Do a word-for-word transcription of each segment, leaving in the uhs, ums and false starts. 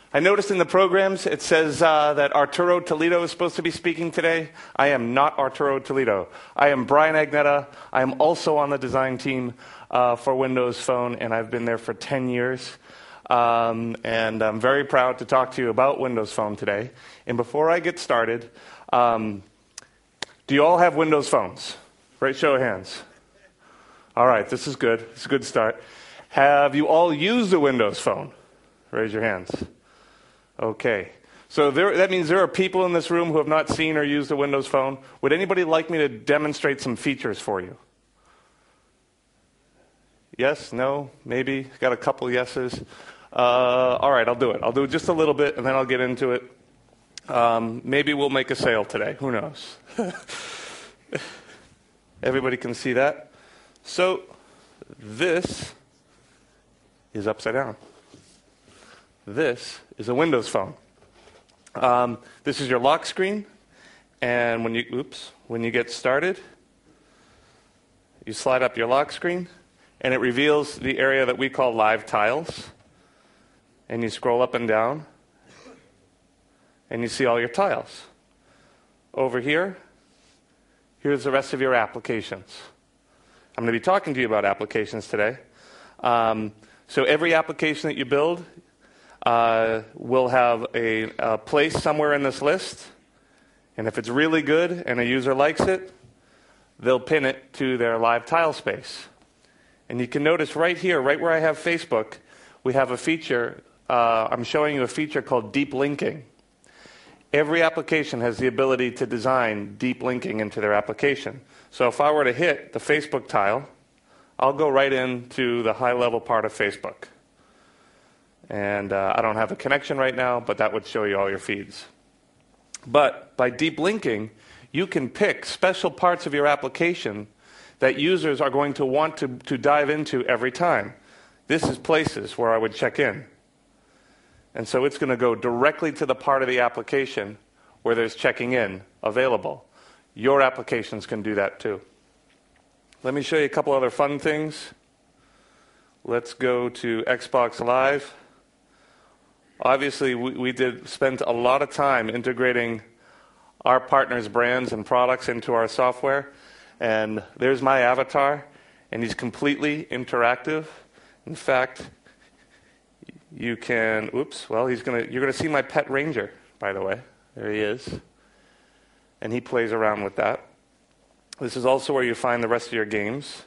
I noticed in the programs it says uh, that Arturo Toledo is supposed to be speaking today. I am not Arturo Toledo. I am Brian Agnetta. I am also on the design team uh, for Windows Phone, and I've been there for ten years. Um, and I'm very proud to talk to you about Windows Phone today. And before I get started, um, do you all have Windows phones? Right, show of hands. All right, this is good. It's a good start. Have you all used a Windows Phone? Raise your hands. Okay. So there, that means there are people in this room who have not seen or used a Windows Phone. Would anybody like me to demonstrate some features for you? Yes? No? Maybe? Got a couple yeses. Uh, all right, I'll do it. I'll do it just a little bit, and then I'll get into it. Um, maybe we'll make a sale today. Who knows? Everybody can see that? So this is upside down. This is a Windows Phone. Um, this is your lock screen, and when you oops, when you get started, you slide up your lock screen, and it reveals the area that we call live tiles. And you scroll up and down, and you see all your tiles. Over here, here's the rest of your applications. I'm going to be talking to you about applications today. Um, so every application that you build uh, will have a, a place somewhere in this list. And if it's really good and a user likes it, they'll pin it to their live tile space. And you can notice right here, right where I have Facebook, we have a feature. Uh, I'm showing you a feature called deep linking. Every application has the ability to design deep linking into their application. So if I were to hit the Facebook tile, I'll go right into the high-level part of Facebook. And uh, I don't have a connection right now, but that would show you all your feeds. But by deep linking, you can pick special parts of your application that users are going to want to, to dive into every time. This is places where I would check in. And so it's going to go directly to the part of the application where there's checking in available. Your applications can do that too. Let me show you a couple other fun things. Let's go to Xbox Live. Obviously, we, we did spend a lot of time integrating our partners' brands and products into our software. And there's my avatar, and he's completely interactive. In fact, you can, oops, well, he's gonna, you're going to see my pet ranger, by the way. There he is. And he plays around with that. This is also where you find the rest of your games.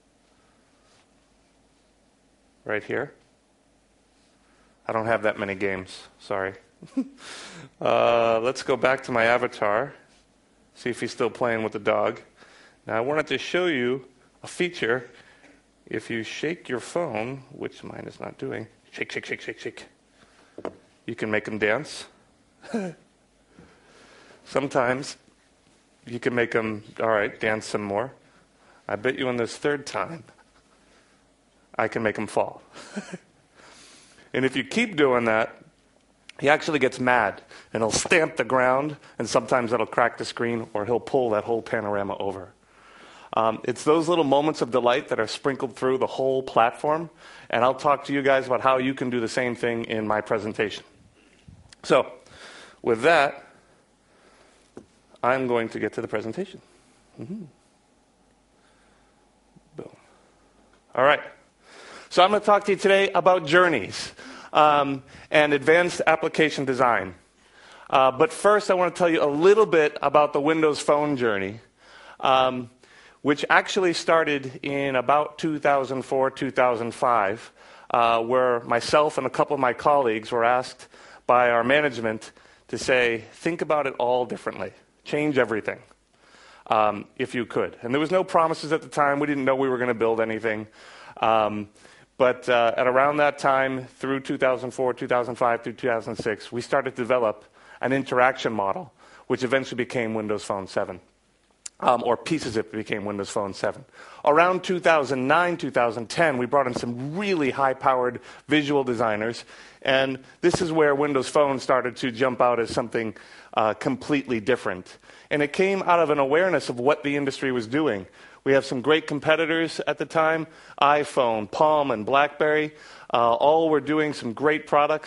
Right here. I don't have that many games, sorry. uh, let's go back to my avatar, see if he's still playing with the dog. Now, I wanted to show you a feature. If you shake your phone, which mine is not doing, shake, shake, shake, shake, shake, you can make them dance. Sometimes you can make them, all right, dance some more. I bet you on this third time, I can make them fall. And if you keep doing that, he actually gets mad, and he'll stamp the ground, and sometimes that'll crack the screen, or he'll pull that whole panorama over. Um, it's those little moments of delight that are sprinkled through the whole platform, and I'll talk to you guys about how you can do the same thing in my presentation. So, with that, I'm going to get to the presentation. Mm-hmm. Boom. All right. So I'm going to talk to you today about journeys um, and advanced application design. Uh, but first, I want to tell you a little bit about the Windows Phone journey, um, which actually started in about two thousand four, two thousand five, uh, where myself and a couple of my colleagues were asked by our management to say, think about it all differently. Change everything, um, if you could. And there was no promises at the time. We didn't know we were going to build anything. Um, But uh, at around that time, through two thousand four, two thousand five, through two thousand six, we started to develop an interaction model, which eventually became Windows Phone seven, um, or pieces of it became Windows Phone seven. Around two thousand nine, two thousand ten, we brought in some really high-powered visual designers, and this is where Windows Phone started to jump out as something uh, completely different. And it came out of an awareness of what the industry was doing. We have some great competitors at the time, iPhone, Palm, and BlackBerry. Uh, all were doing some great products,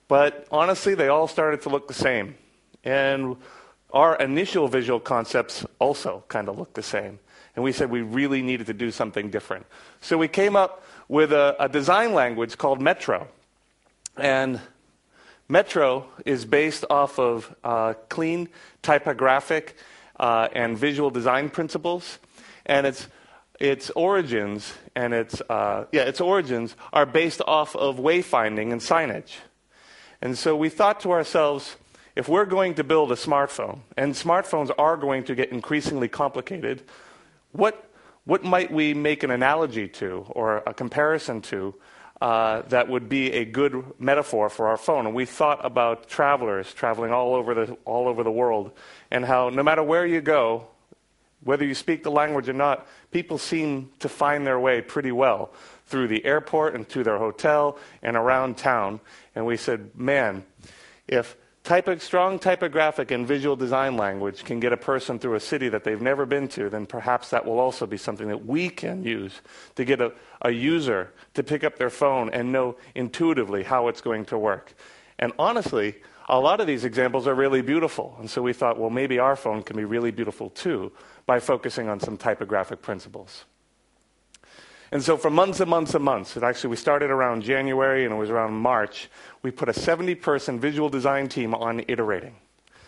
But honestly, they all started to look the same. And our initial visual concepts also kind of looked the same. And we said we really needed to do something different. So we came up with a, a design language called Metro. And Metro is based off of uh, clean typographic uh, and visual design principles. And its its origins and its uh, yeah its origins are based off of wayfinding and signage. And so we thought to ourselves, if we're going to build a smartphone, and smartphones are going to get increasingly complicated, what what might we make an analogy to or a comparison to uh, that would be a good metaphor for our phone? And we thought about travelers traveling all over the all over the world, and how no matter where you go, whether you speak the language or not, people seem to find their way pretty well through the airport and to their hotel and around town. And we said, man, if typo, strong typographic and visual design language can get a person through a city that they've never been to, then perhaps that will also be something that we can use to get a, a user to pick up their phone and know intuitively how it's going to work. And honestly, a lot of these examples are really beautiful. And so we thought, well, maybe our phone can be really beautiful too by focusing on some typographic principles. And so for months and months and months, and actually we started around January and it was around March, we put a seventy person visual design team on iterating.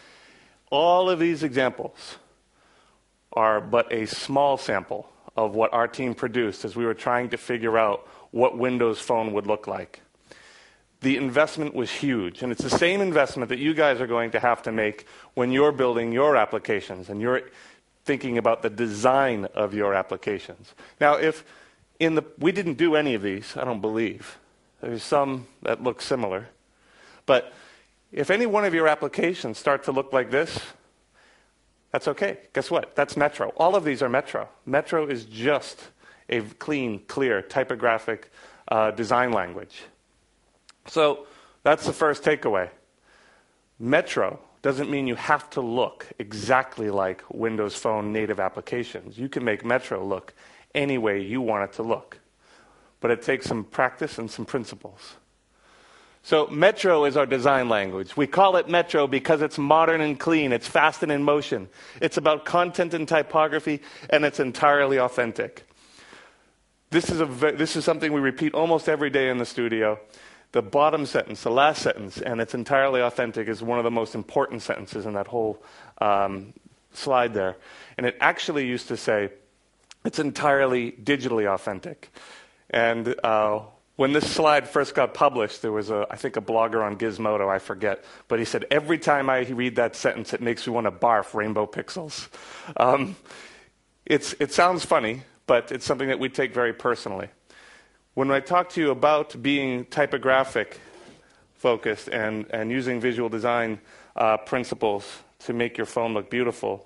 All of these examples are but a small sample of what our team produced as we were trying to figure out what Windows Phone would look like. The investment was huge, and it's the same investment that you guys are going to have to make when you're building your applications and you're thinking about the design of your applications. Now, if in the we didn't do any of these, I don't believe. There's some that look similar. But if any one of your applications start to look like this, that's okay. Guess what? That's Metro. All of these are Metro. Metro is just a clean, clear, typographic uh, design language. So that's the first takeaway. Metro doesn't mean you have to look exactly like Windows Phone native applications. You can make Metro look any way you want it to look. But it takes some practice and some principles. So Metro is our design language. We call it Metro because it's modern and clean. It's fast and in motion. It's about content and typography, and it's entirely authentic. This is, a, this is something we repeat almost every day in the studio. The bottom sentence, the last sentence, and it's entirely authentic, is one of the most important sentences in that whole um, slide there. And it actually used to say, it's entirely digitally authentic. And uh, when this slide first got published, there was, a, I think, a blogger on Gizmodo, I forget, but he said, every time I read that sentence, it makes me want to barf rainbow pixels. Um, it's, it sounds funny, but it's something that we take very personally. When I talk to you about being typographic focused and, and using visual design uh, principles to make your phone look beautiful,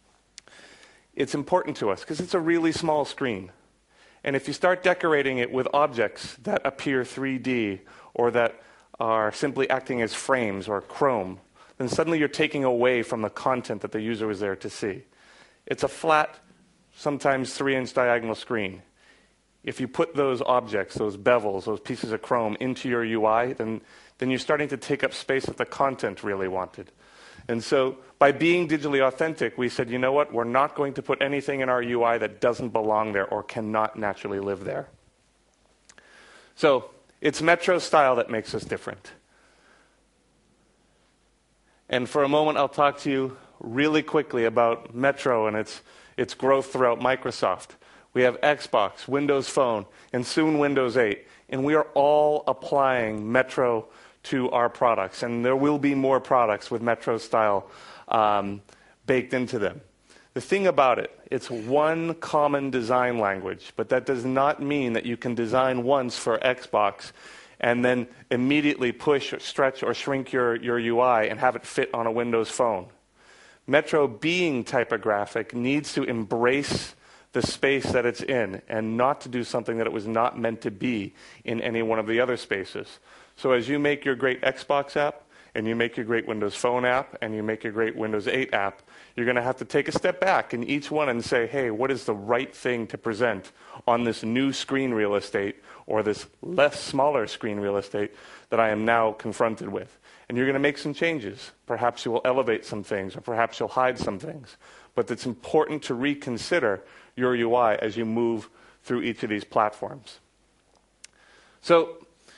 it's important to us because it's a really small screen. And if you start decorating it with objects that appear three D or that are simply acting as frames or chrome, then suddenly you're taking away from the content that the user was there to see. It's a flat, sometimes three-inch diagonal screen. If you put those objects, those bevels, those pieces of chrome into your U I, then, then you're starting to take up space that the content really wanted. And so by being digitally authentic, we said, you know what, we're not going to put anything in our U I that doesn't belong there or cannot naturally live there. So it's Metro style that makes us different. And for a moment, I'll talk to you really quickly about Metro and its, its growth throughout Microsoft. We have Xbox, Windows Phone, and soon Windows eight. And we are all applying Metro to our products. And there will be more products with Metro style um, baked into them. The thing about it, it's one common design language, but that does not mean that you can design once for Xbox and then immediately push or stretch or shrink your, your U I and have it fit on a Windows Phone. Metro, being typographic, needs to embrace the space that it's in and not to do something that it was not meant to be in any one of the other spaces. So as you make your great Xbox app and you make your great Windows Phone app and you make your great Windows eight app, you're going to have to take a step back in each one and say, hey, what is the right thing to present on this new screen real estate or this less smaller screen real estate that I am now confronted with? And you're going to make some changes. Perhaps you will elevate some things, or perhaps you'll hide some things. But it's important to reconsider your U I as you move through each of these platforms. So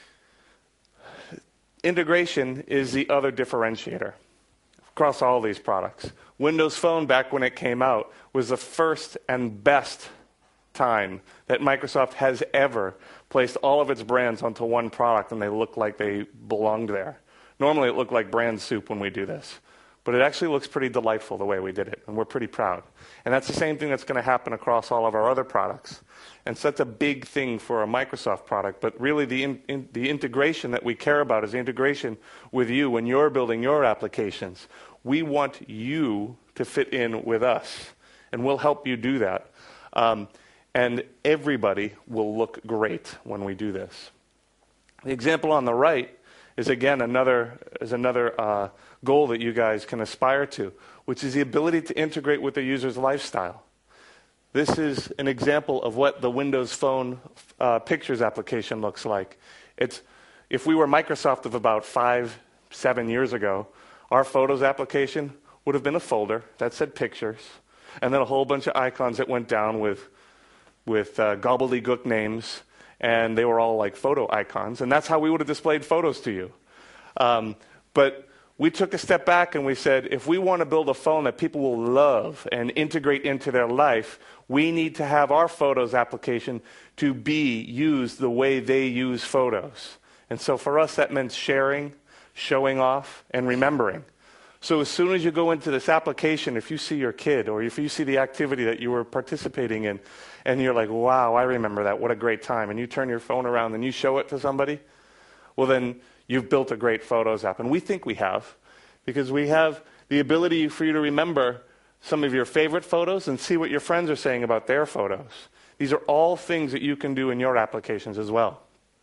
integration is the other differentiator across all these products. Windows Phone, back when it came out, was the first and best time that Microsoft has ever placed all of its brands onto one product and they look like they belonged there. Normally it looked like brand soup when we do this, but it actually looks pretty delightful the way we did it, and we're pretty proud. And that's the same thing that's going to happen across all of our other products. And so that's a big thing for a Microsoft product, but really the, in, in, the integration that we care about is the integration with you when you're building your applications. We want you to fit in with us, and we'll help you do that. Um, and everybody will look great when we do this. The example on the right is again another is another uh, goal that you guys can aspire to, which is the ability to integrate with the user's lifestyle. This is an example of what the Windows Phone uh, Pictures application looks like. It's, if we were Microsoft of about five, seven years ago, our Photos application would have been a folder that said Pictures, and then a whole bunch of icons that went down with, with uh, gobbledygook names, and they were all like photo icons, and that's how we would have displayed photos to you. Um, but we took a step back and we said, if we want to build a phone that people will love and integrate into their life, we need to have our Photos application to be used the way they use photos. And so for us, that meant sharing, showing off, and remembering. So as soon as you go into this application, if you see your kid or if you see the activity that you were participating in, and you're like, wow, I remember that, what a great time, and you turn your phone around and you show it to somebody, well then you've built a great Photos app. And we think we have, because we have the ability for you to remember some of your favorite photos and see what your friends are saying about their photos. These are all things that you can do in your applications as well.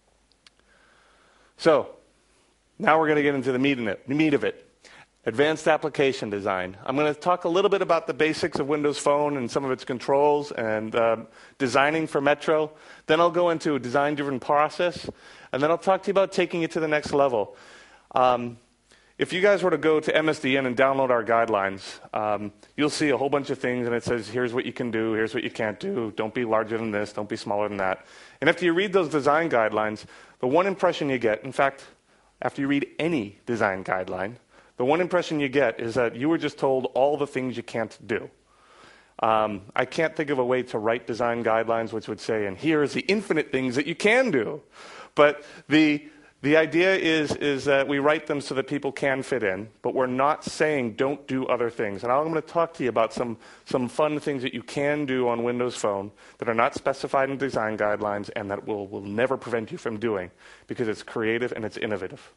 So now we're going to get into the meat in it, the meat of it. Advanced application design. I'm going to talk a little bit about the basics of Windows Phone and some of its controls and uh, designing for Metro. Then I'll go into a design-driven process, and then I'll talk to you about taking it to the next level. Um, if you guys were to go to M S D N and download our guidelines, um, you'll see a whole bunch of things, and it says, here's what you can do, here's what you can't do, don't be larger than this, don't be smaller than that. And after you read those design guidelines, the one impression you get, in fact, after you read any design guideline, the one impression you get is that you were just told all the things you can't do. Um, I can't think of a way to write design guidelines which would say, and here's the infinite things that you can do. But the, the idea is, is that we write them so that people can fit in, but we're not saying don't do other things. And I'm going to talk to you about some, some fun things that you can do on Windows Phone that are not specified in design guidelines and that will, will never prevent you from doing, because it's creative and it's innovative.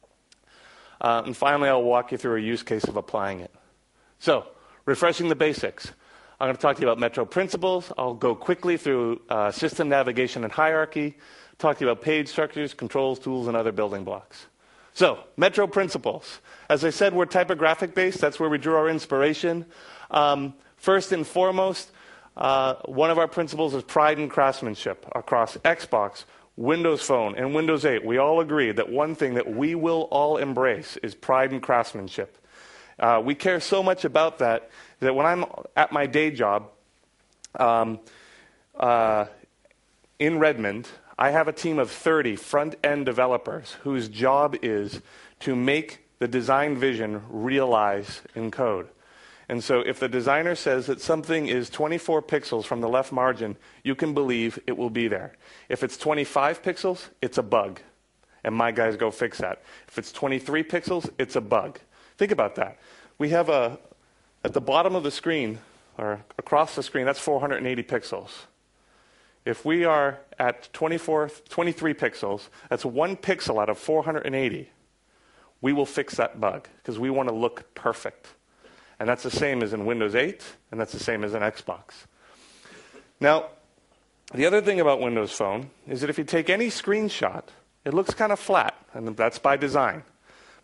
Uh, and finally, I'll walk you through a use case of applying it. So, refreshing the basics. I'm going to talk to you about Metro principles. I'll go quickly through uh, system navigation and hierarchy, talk to you about page structures, controls, tools, and other building blocks. So, Metro principles. As I said, we're typographic based. That's where we drew our inspiration. Um, first and foremost, uh, one of our principles is pride and craftsmanship across Xbox, Windows Phone, and Windows eight. We all agree that one thing that we will all embrace is pride and craftsmanship. Uh, we care so much about that that when I'm at my day job um, uh, in Redmond, I have a team of thirty front-end developers whose job is to make the design vision realize in code. And so if the designer says that something is twenty-four pixels from the left margin, you can believe it will be there. If it's twenty-five pixels, it's a bug. And my guys go fix that. If it's twenty-three pixels, it's a bug. Think about that. We have a, at the bottom of the screen, or across the screen, that's four hundred eighty pixels. If we are at twenty-four, twenty-three pixels, that's one pixel out of four hundred eighty. We will fix that bug, because we want to look perfect. And that's the same as in Windows eight, and that's the same as in Xbox. Now, the other thing about Windows Phone is that if you take any screenshot, it looks kind of flat, and that's by design.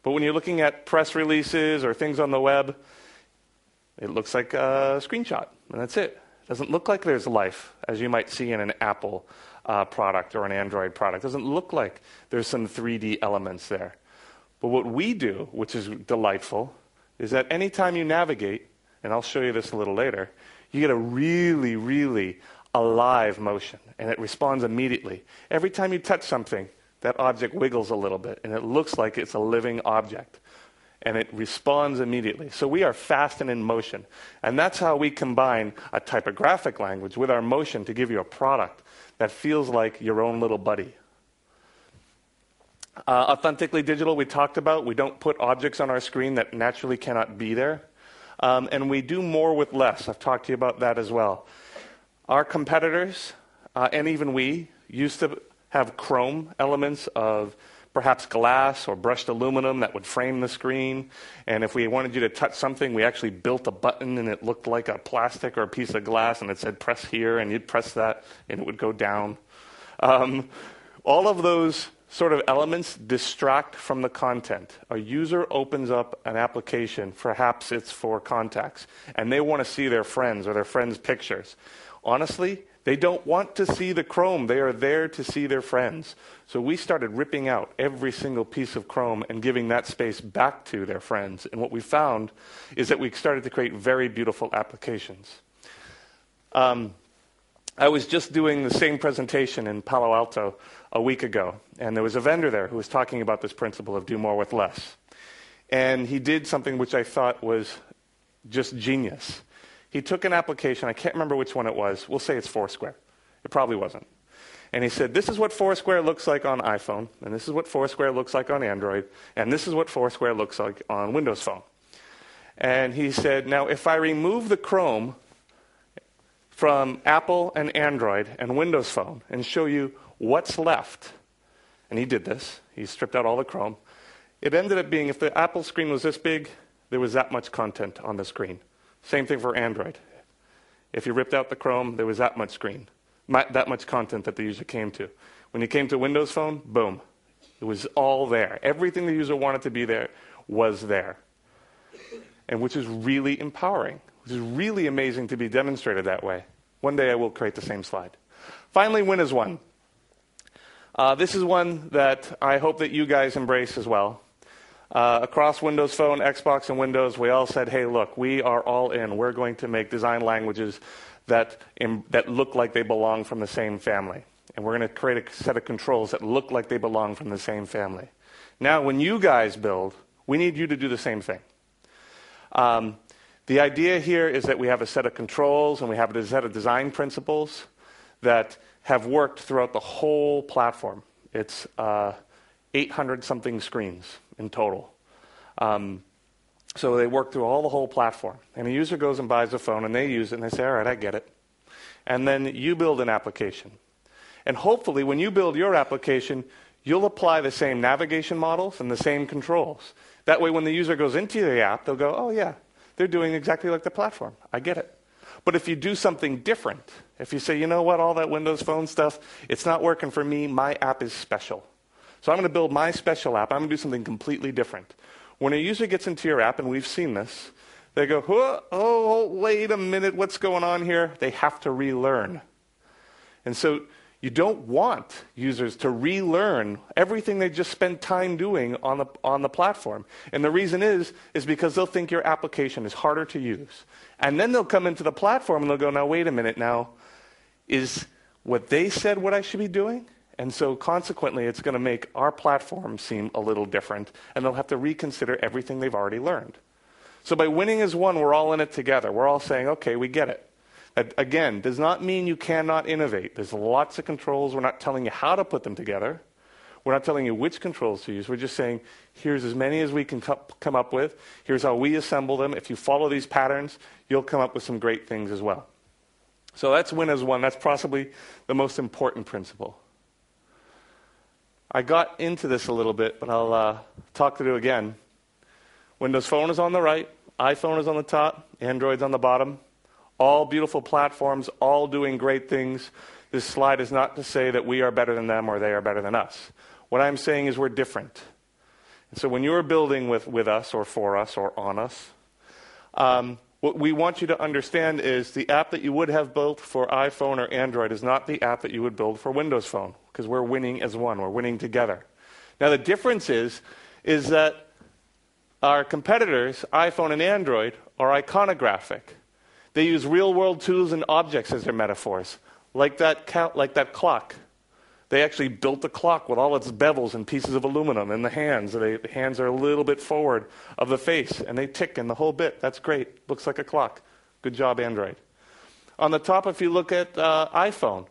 But when you're looking at press releases or things on the web, it looks like a screenshot, and that's it. It doesn't look like there's life, as you might see in an Apple uh, product or an Android product. It doesn't look like there's some three D elements there. But what we do, which is delightful, is that any time you navigate, and I'll show you this a little later, you get a really, really alive motion, and it responds immediately. Every time you touch something, that object wiggles a little bit, and it looks like it's a living object, and it responds immediately. So we are fast and in motion, and that's how we combine a typographic language with our motion to give you a product that feels like your own little buddy. Uh, authentically digital, we talked about. We don't put objects on our screen that naturally cannot be there. Um, and we do more with less. I've talked to you about that as well. Our competitors, uh, and even we, used to have chrome elements of perhaps glass or brushed aluminum that would frame the screen. And if we wanted you to touch something, we actually built a button and it looked like a plastic or a piece of glass, and it said press here, and you'd press that and it would go down. Um, all of those sort of elements distract from the content. A user opens up an application, perhaps it's for contacts, and they want to see their friends or their friends' pictures. Honestly, they don't want to see the Chrome. They are there to see their friends. So we started ripping out every single piece of Chrome and giving that space back to their friends. And what we found is that we started to create very beautiful applications. Um, I was just doing the same presentation in Palo Alto a week ago, and there was a vendor there who was talking about this principle of do more with less. And he did something which I thought was just genius. He took an application, I can't remember which one it was, we'll say it's Foursquare. It probably wasn't. And he said, this is what Foursquare looks like on iPhone, and this is what Foursquare looks like on Android, and this is what Foursquare looks like on Windows Phone. And he said, now if I remove the Chrome from Apple and Android and Windows Phone and show you what's left, and he did this, he stripped out all the Chrome, it ended up being, if the Apple screen was this big, there was that much content on the screen. Same thing for Android. If you ripped out the Chrome, there was that much screen, that much content that the user came to. When you came to Windows Phone, boom, it was all there. Everything the user wanted to be there was there, and which is really empowering, which is really amazing to be demonstrated that way. One day I will create the same slide. Finally, Windows one. Uh, this is one that I hope that you guys embrace as well. Uh, across Windows Phone, Xbox, and Windows, we all said, hey, look, we are all in. We're going to make design languages that, in, that look like they belong from the same family. And we're going to create a set of controls that look like they belong from the same family. Now, when you guys build, we need you to do the same thing. Um, the idea here is that we have a set of controls and we have a set of design principles that have worked throughout the whole platform. It's uh, eight hundred something screens in total. Um, so they work through all the whole platform. And a user goes and buys a phone, and they use it, and they say, all right, I get it. And then you build an application. And hopefully, when you build your application, you'll apply the same navigation models and the same controls. That way, when the user goes into the app, they'll go, oh, yeah, they're doing exactly like the platform. I get it. But if you do something different, if you say, you know what, all that Windows Phone stuff, it's not working for me, my app is special. So I'm going to build my special app. I'm going to do something completely different. When a user gets into your app, and we've seen this, they go, oh, oh, wait a minute, what's going on here? They have to relearn. And so you don't want users to relearn everything they just spent time doing on the, on the platform. And the reason is, is because they'll think your application is harder to use. And then they'll come into the platform and they'll go, now wait a minute, now, is what they said what I should be doing? And so consequently, it's going to make our platform seem a little different, and they'll have to reconsider everything they've already learned. So by winning as one, we're all in it together. We're all saying, okay, we get it. That, again, does not mean you cannot innovate. There's lots of controls. We're not telling you how to put them together. We're not telling you which controls to use. We're just saying, here's as many as we can co- come up with. Here's how we assemble them. If you follow these patterns, you'll come up with some great things as well. So that's win as one. That's possibly the most important principle. I got into this a little bit, but I'll uh, talk through it again. Windows Phone is on the right, iPhone is on the top, Android's on the bottom. All beautiful platforms, all doing great things. This slide is not to say that we are better than them or they are better than us. What I'm saying is we're different. So when you're building with, with us or for us or on us, um, what we want you to understand is the app that you would have built for iPhone or Android is not the app that you would build for Windows Phone, because we're winning as one. We're winning together. Now the difference is, is that our competitors, iPhone and Android, are iconographic. They use real-world tools and objects as their metaphors, like that, count, like that clock. They actually built a clock with all its bevels and pieces of aluminum and the hands. They, the hands are a little bit forward of the face, and they tick in the whole bit. That's great. Looks like a clock. Good job, Android. On the top, if you look at uh, iPhone,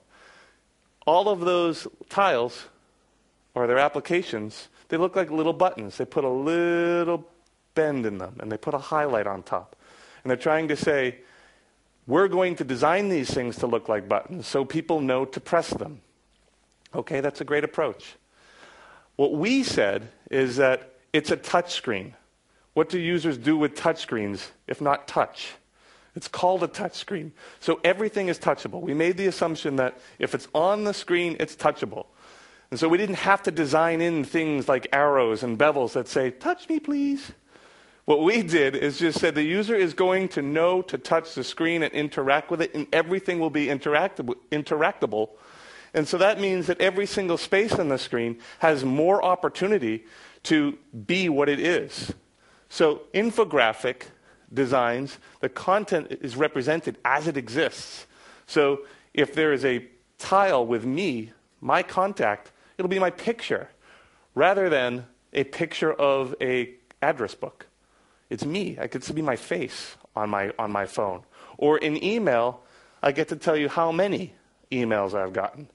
all of those tiles, or their applications, they look like little buttons. They put a little bend in them, and they put a highlight on top. And they're trying to say, we're going to design these things to look like buttons so people know to press them. Okay, that's a great approach. What we said is that it's a touch screen. What do users do with touch screens if not touch? It's called a touch screen. So everything is touchable. We made the assumption that if it's on the screen, it's touchable. And so we didn't have to design in things like arrows and bevels that say, touch me, please. What we did is just said the user is going to know to touch the screen and interact with it, and everything will be interactable. interactable. And so that means that every single space on the screen has more opportunity to be what it is. So infographic designs, the content is represented as it exists. So if there is a tile with me, my contact, it'll be my picture, rather than a picture of a address book. It's me. I get to be my face on my, on my phone. Or in email, I get to tell you how many emails I've gotten.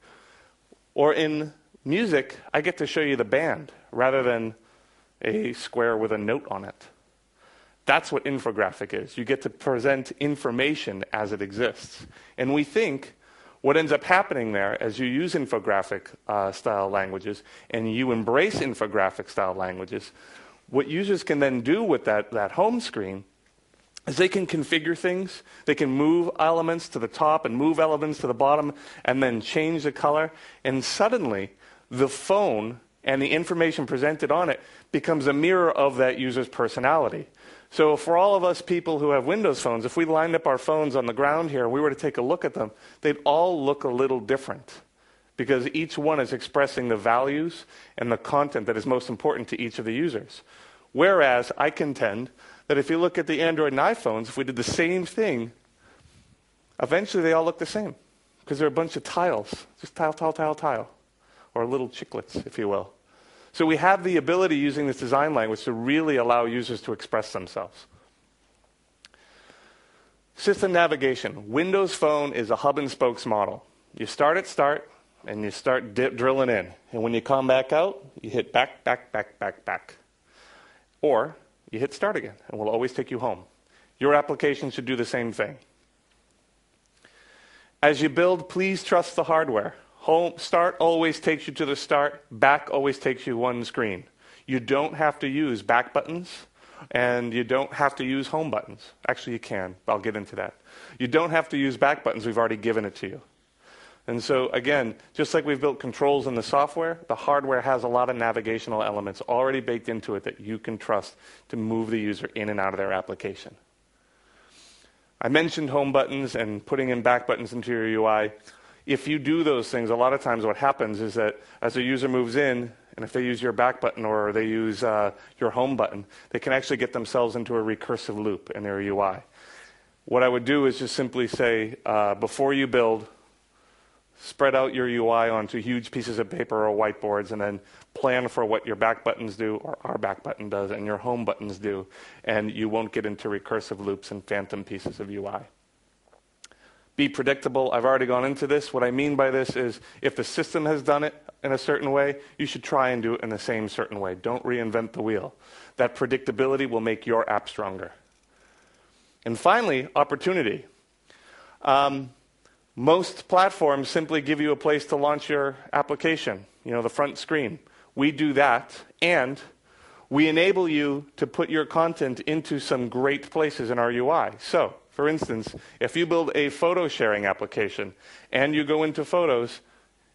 Or in music, I get to show you the band rather than a square with a note on it. That's what infographic is. You get to present information as it exists. And we think what ends up happening there as you use infographic uh, style languages and you embrace infographic style languages, what users can then do with that, that home screen is they can configure things. They can move elements to the top and move elements to the bottom and then change the color. And suddenly, the phone and the information presented on it becomes a mirror of that user's personality. So for all of us people who have Windows phones, if we lined up our phones on the ground here and we were to take a look at them, they'd all look a little different because each one is expressing the values and the content that is most important to each of the users. Whereas I contend that if you look at the Android and iPhones, if we did the same thing, eventually they all look the same because they're a bunch of tiles, just tile, tile, tile, tile, or little chiclets, if you will. So we have the ability using this design language to really allow users to express themselves. System navigation. Windows Phone is a hub and spokes model. You start at start, and you start dip, drilling in. And when you come back out, you hit back, back, back, back, back. Or you hit start again, and we'll always take you home. Your application should do the same thing. As you build, please trust the hardware. Home, start always takes you to the start. Back always takes you one screen. You don't have to use back buttons, and you don't have to use home buttons. Actually, you can. I'll get into that. You don't have to use back buttons. We've already given it to you. And so, again, just like we've built controls in the software, the hardware has a lot of navigational elements already baked into it that you can trust to move the user in and out of their application. I mentioned home buttons and putting in back buttons into your U I. If you do those things, a lot of times what happens is that as a user moves in, and if they use your back button or they use uh, your home button, they can actually get themselves into a recursive loop in their U I. What I would do is just simply say, uh, before you build, spread out your U I onto huge pieces of paper or whiteboards, and then plan for what your back buttons do, or our back button does, and your home buttons do, and you won't get into recursive loops and phantom pieces of U I. Be predictable. I've already gone into this. What I mean by this is if the system has done it in a certain way, you should try and do it in the same certain way. Don't reinvent the wheel. That predictability will make your app stronger. And finally, opportunity. Um, most platforms simply give you a place to launch your application, you know, the front screen. We do that, and we enable you to put your content into some great places in our U I. So, for instance, if you build a photo sharing application and you go into Photos,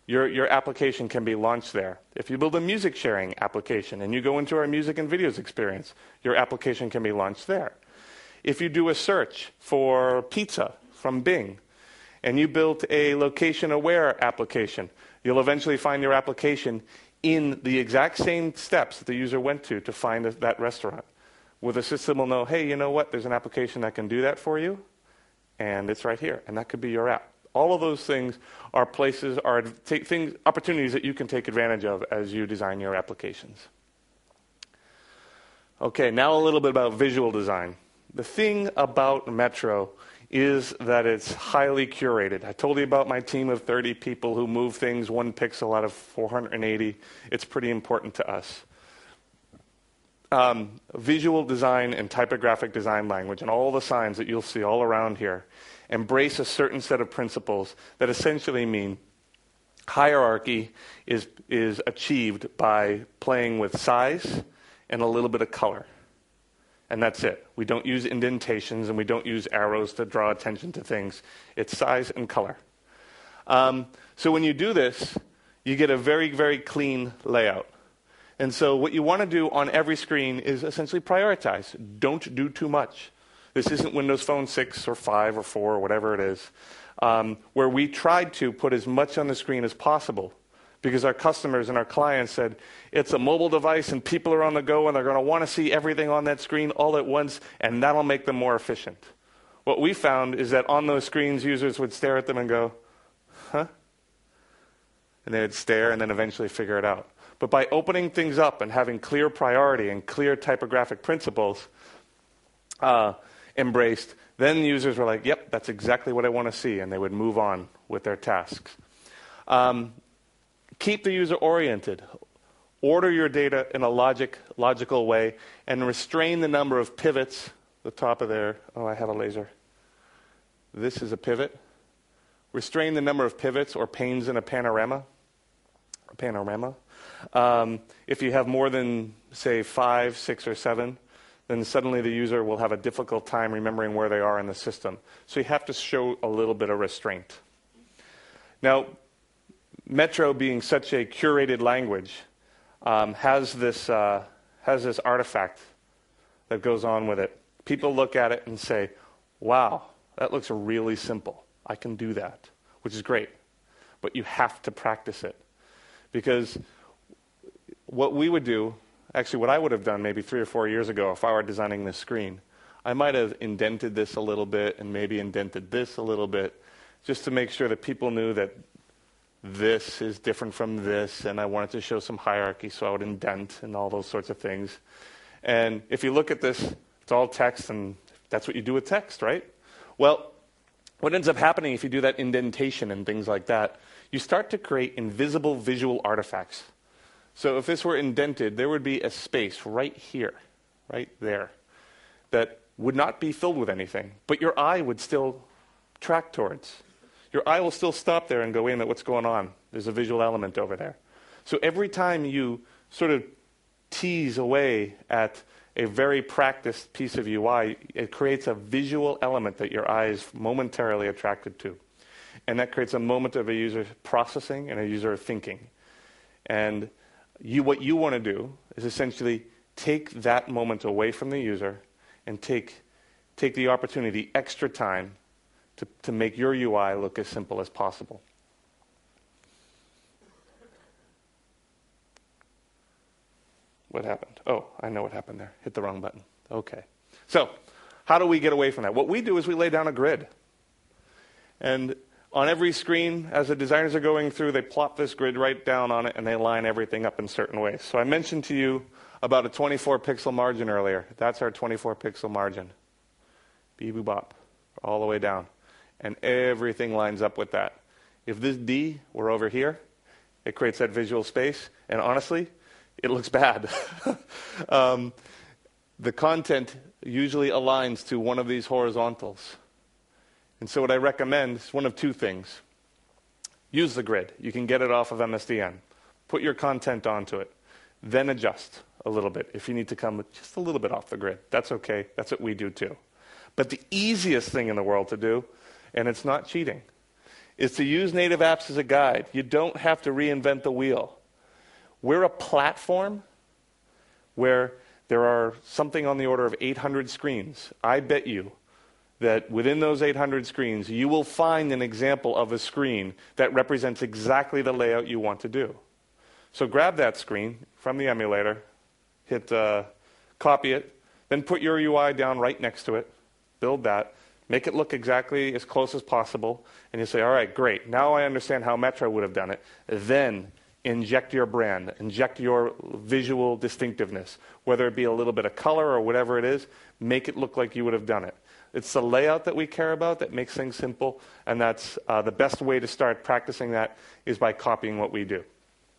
your, your application can be launched there. If you build a music sharing application and you go into our music and videos experience, your application can be launched there. If you do a search for pizza from Bing and you built a location-aware application, you'll eventually find your application in the exact same steps that the user went to to find that restaurant. Where the system will know, hey, you know what? There's an application that can do that for you, and it's right here, and that could be your app. All of those things are places, are take things, opportunities that you can take advantage of as you design your applications. Okay, now a little bit about visual design. The thing about Metro is that it's highly curated. I told you about my team of thirty people who move things one pixel out of four hundred eighty. It's pretty important to us. Um, visual design and typographic design language and all the signs that you'll see all around here embrace a certain set of principles that essentially mean hierarchy is, is achieved by playing with size and a little bit of color. And that's it. We don't use indentations and we don't use arrows to draw attention to things. It's size and color. Um, so when you do this, you get a very, very clean layout. And so what you want to do on every screen is essentially prioritize. Don't do too much. This isn't Windows Phone six or five or four or whatever it is, um, where we tried to put as much on the screen as possible because our customers and our clients said, it's a mobile device and people are on the go and they're going to want to see everything on that screen all at once, and that'll make them more efficient. What we found is that on those screens, users would stare at them and go, huh? And they would stare and then eventually figure it out. But by opening things up and having clear priority and clear typographic principles uh, embraced, then users were like, yep, that's exactly what I want to see, and they would move on with their tasks. Um, keep the user oriented. Order your data in a logic, logical way, and restrain the number of pivots. The top of there, oh, I have a laser. This is a pivot. Restrain the number of pivots or panes in a panorama. A panorama. Um, if you have more than, say, five, six, or seven, then suddenly the user will have a difficult time remembering where they are in the system. So you have to show a little bit of restraint. Now, Metro, being such a curated language, um, has this uh, has this artifact that goes on with it. People look at it and say, wow, that looks really simple. I can do that, which is great. But you have to practice it. Because what we would do, actually what I would have done maybe three or four years ago if I were designing this screen, I might have indented this a little bit and maybe indented this a little bit just to make sure that people knew that this is different from this, and I wanted to show some hierarchy, so I would indent and all those sorts of things. And if you look at this, it's all text, and that's what you do with text, right? Well, what ends up happening if you do that indentation and things like that, you start to create invisible visual artifacts. So if this were indented, there would be a space right here, right there, that would not be filled with anything, but your eye would still track towards. Your eye will still stop there and go, wait a minute, what's going on? There's a visual element over there. So every time you sort of tease away at a very practiced piece of U I, it creates a visual element that your eye is momentarily attracted to. And that creates a moment of a user processing and a user thinking. And you, what you want to do is essentially take that moment away from the user and take, take the opportunity, extra time, to, to make your U I look as simple as possible. What happened? Oh, I know what happened there. Hit the wrong button. Okay. So, how do we get away from that? What we do is we lay down a grid. And on every screen, as the designers are going through, they plop this grid right down on it, and they line everything up in certain ways. So I mentioned to you about a twenty-four pixel margin earlier. That's our twenty-four pixel margin. Beep-boop-bop. All the way down. And everything lines up with that. If this D were over here, it creates that visual space. And honestly, it looks bad. um, the content usually aligns to one of these horizontals. And so what I recommend is one of two things. Use the grid. You can get it off of M S D N. Put your content onto it. Then adjust a little bit if you need to come just a little bit off the grid. That's okay. That's what we do too. But the easiest thing in the world to do, and it's not cheating, is to use native apps as a guide. You don't have to reinvent the wheel. We're a platform where there are something on the order of eight hundred screens. I bet you that within those eight hundred screens, you will find an example of a screen that represents exactly the layout you want to do. So grab that screen from the emulator, hit uh, copy it, then put your U I down right next to it, build that, make it look exactly as close as possible, and you say, all right, great, now I understand how Metro would have done it. Then inject your brand, inject your visual distinctiveness, whether it be a little bit of color or whatever it is, make it look like you would have done it. It's the layout that we care about that makes things simple, and that's uh, the best way to start practicing that is by copying what we do.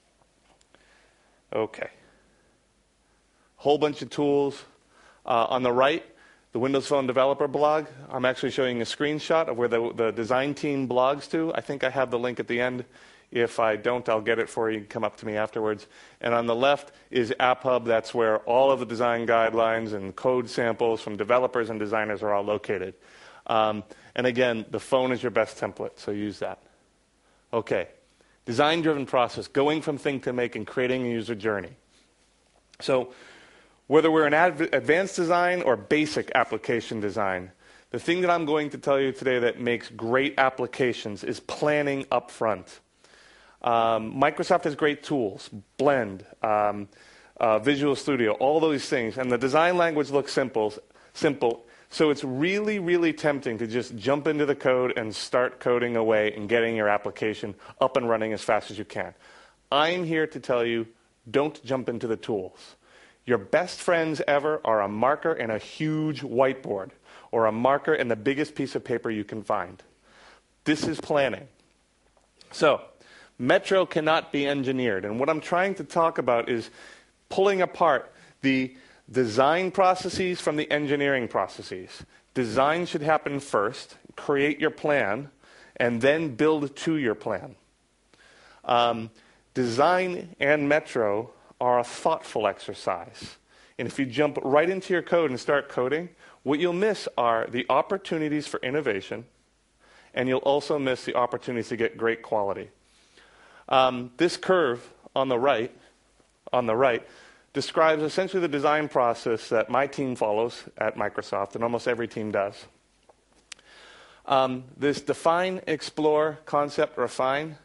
Okay. Whole bunch of tools. Uh, on the right, the Windows Phone Developer blog. I'm actually showing a screenshot of where the, the design team blogs to. I think I have the link at the end. If I don't, I'll get it for you. You can come up to me afterwards. And on the left is AppHub. That's where all of the design guidelines and code samples from developers and designers are all located. Um, and again, the phone is your best template, so use that. Okay. Design-driven process, going from think to make and creating a user journey. So whether we're in adv- advanced design or basic application design, the thing that I'm going to tell you today that makes great applications is planning up front. Um, Microsoft has great tools, Blend, um, uh, Visual Studio, all those things. And the design language looks simple, simple. So it's really, really tempting to just jump into the code and start coding away and getting your application up and running as fast as you can. I'm here to tell you, don't jump into the tools. Your best friends ever are a marker and a huge whiteboard, or a marker and the biggest piece of paper you can find. This is planning. So, Metro cannot be engineered. And what I'm trying to talk about is pulling apart the design processes from the engineering processes. Design should happen first, create your plan, and then build to your plan. Um, design and Metro are a thoughtful exercise. And if you jump right into your code and start coding, what you'll miss are the opportunities for innovation, and you'll also miss the opportunities to get great quality. Um, this curve on the right, on the right, describes essentially the design process that my team follows at Microsoft, and almost every team does. Um, this define, explore, concept, refine,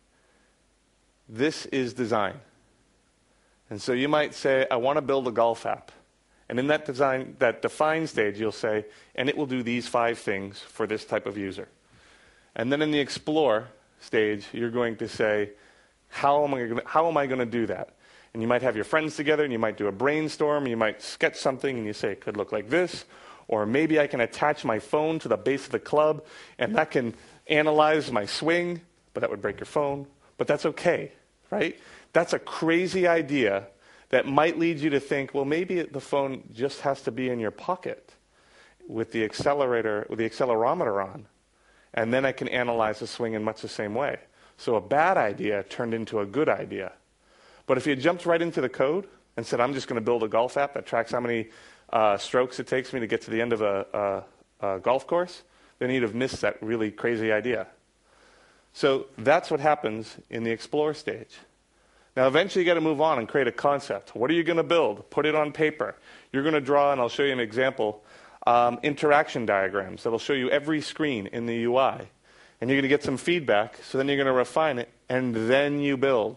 this is design. And so you might say, I want to build a golf app. And in that design, that define stage, you'll say, and it will do these five things for this type of user. And then in the explore stage, you're going to say, how am I going to, how am I going to do that? And you might have your friends together, and you might do a brainstorm, you might sketch something, and you say, it could look like this, or maybe I can attach my phone to the base of the club, and that can analyze my swing, but that would break your phone. But that's okay, right? That's a crazy idea that might lead you to think, well, maybe the phone just has to be in your pocket with the accelerator, with the accelerometer on, and then I can analyze the swing in much the same way. So a bad idea turned into a good idea. But if you jumped right into the code and said, I'm just going to build a golf app that tracks how many uh, strokes it takes me to get to the end of a, a, a golf course, then you'd have missed that really crazy idea. So that's what happens in the explore stage. Now, eventually, you got to move on and create a concept. What are you going to build? Put it on paper. You're going to draw, and I'll show you an example, um, interaction diagrams that'll show you every screen in the U I. And you're going to get some feedback, so then you're going to refine it, and then you build.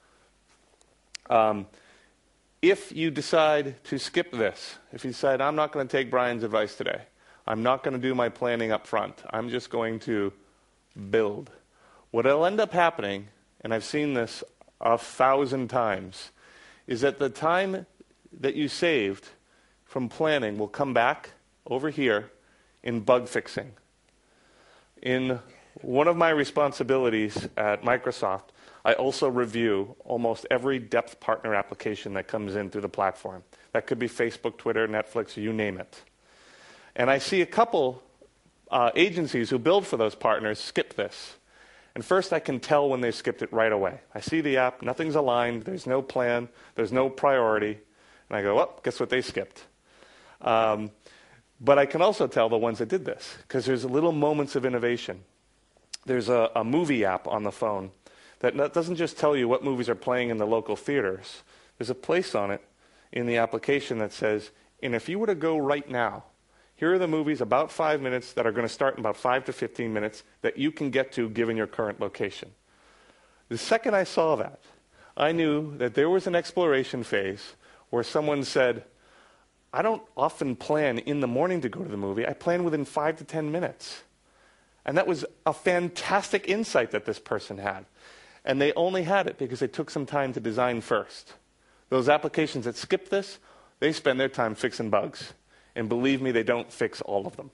Um, if you decide to skip this, if you decide, I'm not going to take Brian's advice today, I'm not going to do my planning up front, I'm just going to build. What'll end up happening, and I've seen this a thousand times, is that the time that you saved from planning will come back over here in bug fixing. In one of my responsibilities at Microsoft, I also review almost every depth partner application that comes in through the platform. That could be Facebook, Twitter, Netflix, you name it. And I see a couple uh, agencies who build for those partners skip this. And first, I can tell when they skipped it right away. I see the app, nothing's aligned, there's no plan, there's no priority. And I go, well, guess what they skipped? Um, but I can also tell the ones that did this, because there's little moments of innovation. there's a, a movie app on the phone that not, doesn't just tell you what movies are playing in the local theaters. There's a place on it in the application that says, and if you were to go right now, here are the movies about five minutes that are going to start in about five to fifteen minutes that you can get to given your current location. The second I saw that, I knew that there was an exploration phase where someone said, I don't often plan in the morning to go to the movie. I plan within five to ten minutes. And that was a fantastic insight that this person had. And they only had it because they took some time to design first. Those applications that skip this, they spend their time fixing bugs. And believe me, they don't fix all of them.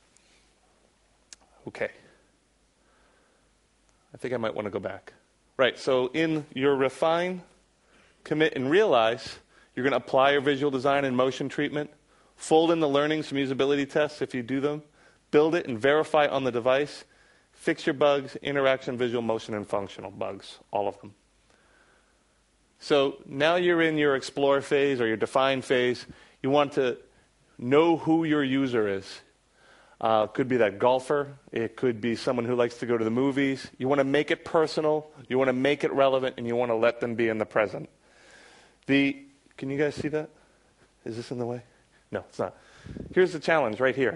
Okay. I think I might want to go back. Right, so in your refine, commit, and realize, you're going to apply your visual design and motion treatment, fold in the learnings from usability tests if you do them, build it and verify on the device, fix your bugs, interaction, visual, motion, and functional bugs, all of them. So now you're in your explore phase or your define phase. You want to know who your user is. Uh, it could be that golfer. It could be someone who likes to go to the movies. You want to make it personal. You want to make it relevant, and you want to let them be in the present. The, can you guys see that? Is this in the way? No, it's not. Here's the challenge right here.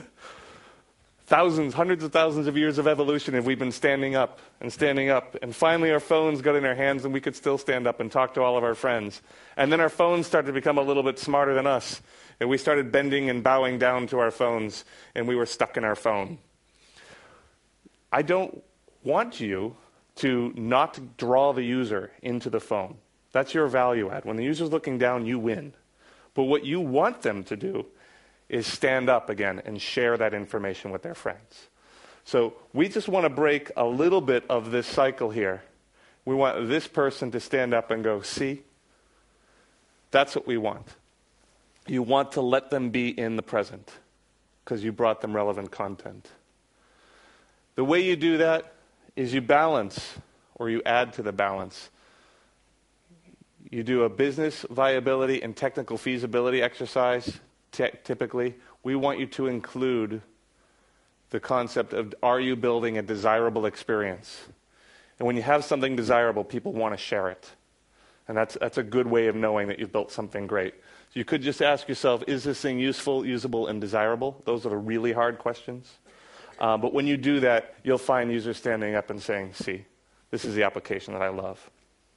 Thousands, hundreds of thousands of years of evolution have we been standing up and standing up. And finally our phones got in our hands and we could still stand up and talk to all of our friends. And then our phones started to become a little bit smarter than us. And we started bending and bowing down to our phones. And we were stuck in our phone. I don't want you to not draw the user into the phone. That's your value add. When the user's looking down, you win. But what you want them to do is stand up again and share that information with their friends. So we just want to break a little bit of this cycle here. We want this person to stand up and go, see? That's what we want. You want to let them be in the present because you brought them relevant content. The way you do that is you balance or you add to the balance. You do a business viability and technical feasibility exercise. Typically, we want you to include the concept of, are you building a desirable experience? And when you have something desirable, people want to share it. And that's, that's a good way of knowing that you've built something great. So you could just ask yourself, is this thing useful, usable, and desirable? Those are the really hard questions. Uh, but when you do that, you'll find users standing up and saying, see, this is the application that I love.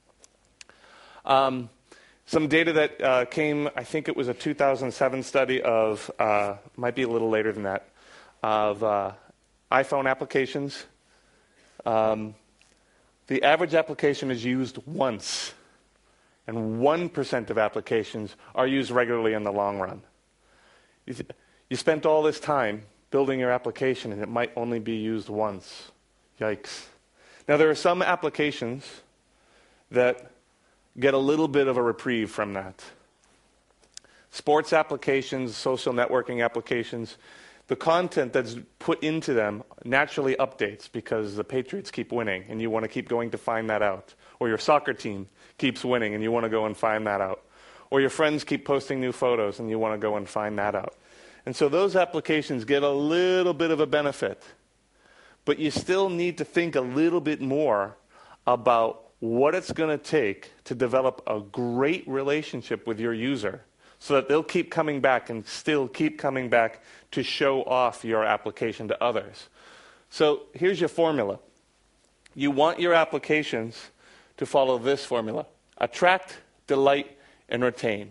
Um, Some data that uh, came, I think it was a two thousand seven study of, uh, might be a little later than that, of uh, iPhone applications. Um, the average application is used once, and one percent of applications are used regularly in the long run. You, th- you spent all this time building your application, and it might only be used once. Yikes. Now, there are some applications that get a little bit of a reprieve from that. Sports applications, social networking applications, the content that's put into them naturally updates because the Patriots keep winning and you want to keep going to find that out. Or your soccer team keeps winning and you want to go and find that out. Or your friends keep posting new photos and you want to go and find that out. And so those applications get a little bit of a benefit. But you still need to think a little bit more about what it's going to take to develop a great relationship with your user so that they'll keep coming back and still keep coming back to show off your application to others. So here's your formula. You want your applications to follow this formula. Attract, delight, and retain.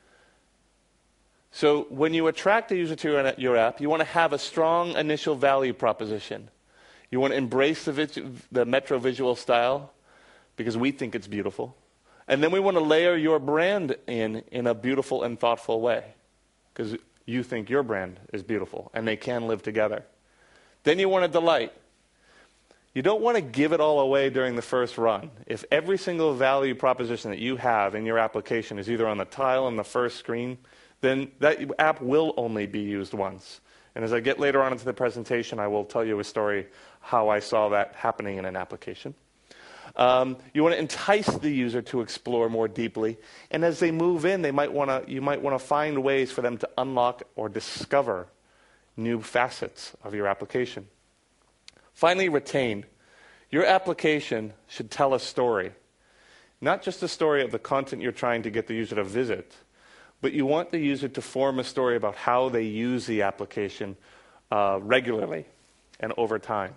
So when you attract a user to your app, you want to have a strong initial value proposition. You want to embrace the, vis- the Metro visual style, because we think it's beautiful. And then we want to layer your brand in in a beautiful and thoughtful way, because you think your brand is beautiful, and they can live together. Then you want to delight. You don't want to give it all away during the first run. If every single value proposition that you have in your application is either on the tile on the first screen, then that app will only be used once. And as I get later on into the presentation, I will tell you a story how I saw that happening in an application. Um, you want to entice the user to explore more deeply, and as they move in, they might want to. You might want to find ways for them to unlock or discover new facets of your application. Finally, retain. Your application should tell a story. Not just a story of the content you're trying to get the user to visit, but you want the user to form a story about how they use the application uh, regularly and over time.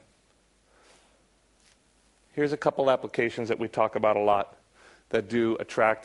Here's a couple applications that we talk about a lot that do attract,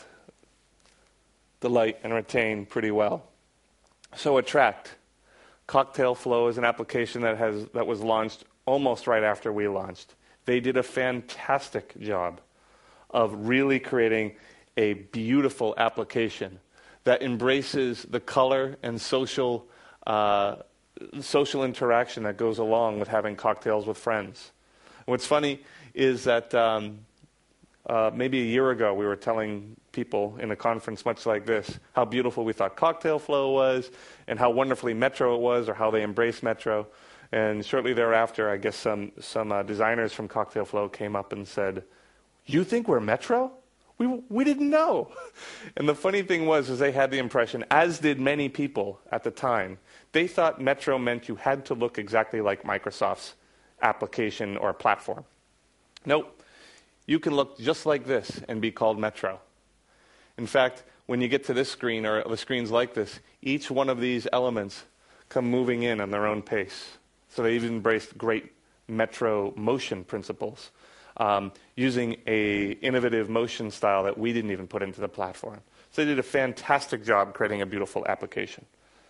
delight, and retain pretty well. So Attract. Cocktail Flow is an application that has that was launched almost right after we launched. They did a fantastic job of really creating a beautiful application that embraces the color and social uh, social interaction that goes along with having cocktails with friends. What's funny is that um, uh, maybe a year ago we were telling people in a conference much like this how beautiful we thought Cocktail Flow was and how wonderfully Metro it was, or how they embraced Metro. And shortly thereafter, I guess some, some uh, designers from Cocktail Flow came up and said, "You think we're Metro? We, we didn't know." And the funny thing was, is they had the impression, as did many people at the time, they thought Metro meant you had to look exactly like Microsoft's application or platform. Nope. You can look just like this and be called Metro. In fact, when you get to this screen, or the screens like this, each one of these elements come moving in on their own pace. So they've embraced great Metro motion principles, um, using a innovative motion style that we didn't even put into the platform. So they did a fantastic job creating a beautiful application.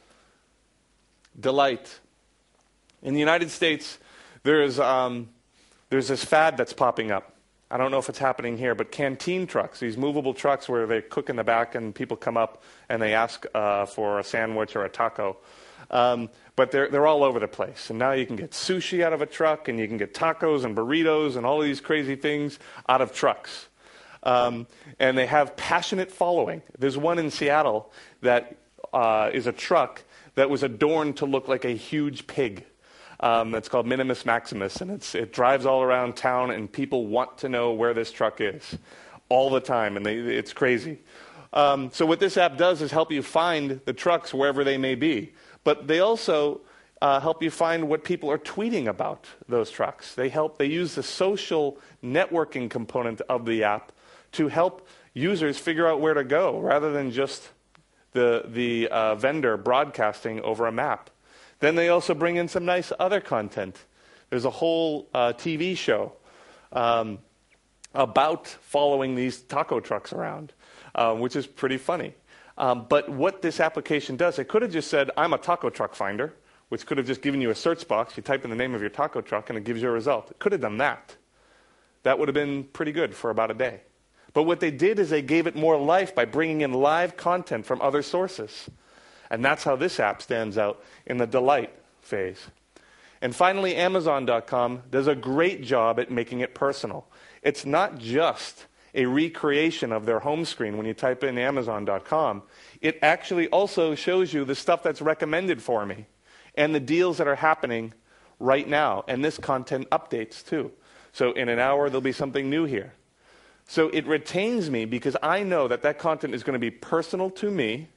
Delight. In the United States, there's, um, there's this fad that's popping up. I don't know if it's happening here, but canteen trucks, these movable trucks where they cook in the back and people come up and they ask uh, for a sandwich or a taco. Um, but they're, they're all over the place. And now you can get sushi out of a truck, and you can get tacos and burritos and all of these crazy things out of trucks. Um, and they have passionate following. There's one in Seattle that uh, is a truck that was adorned to look like a huge pig. Um, it's called Minimus Maximus, and it's, it drives all around town, and people want to know where this truck is all the time, and they, it's crazy. Um, so what this app does is help you find the trucks wherever they may be. But they also uh, help you find what people are tweeting about those trucks. They help. They use the social networking component of the app to help users figure out where to go, rather than just the, the uh, vendor broadcasting over a map. Then they also bring in some nice other content. There's a whole uh, T V show um, about following these taco trucks around, uh, which is pretty funny. Um, but what this application does, it could have just said, "I'm a taco truck finder," which could have just given you a search box. You type in the name of your taco truck, and it gives you a result. It could have done that. That would have been pretty good for about a day. But what they did is they gave it more life by bringing in live content from other sources. And that's how this app stands out in the delight phase. And finally, Amazon dot com does a great job at making it personal. It's not just a recreation of their home screen when you type in Amazon dot com. It actually also shows you the stuff that's recommended for me and the deals that are happening right now. And this content updates too. So in an hour, there'll be something new here. So it retains me because I know that that content is going to be personal to me,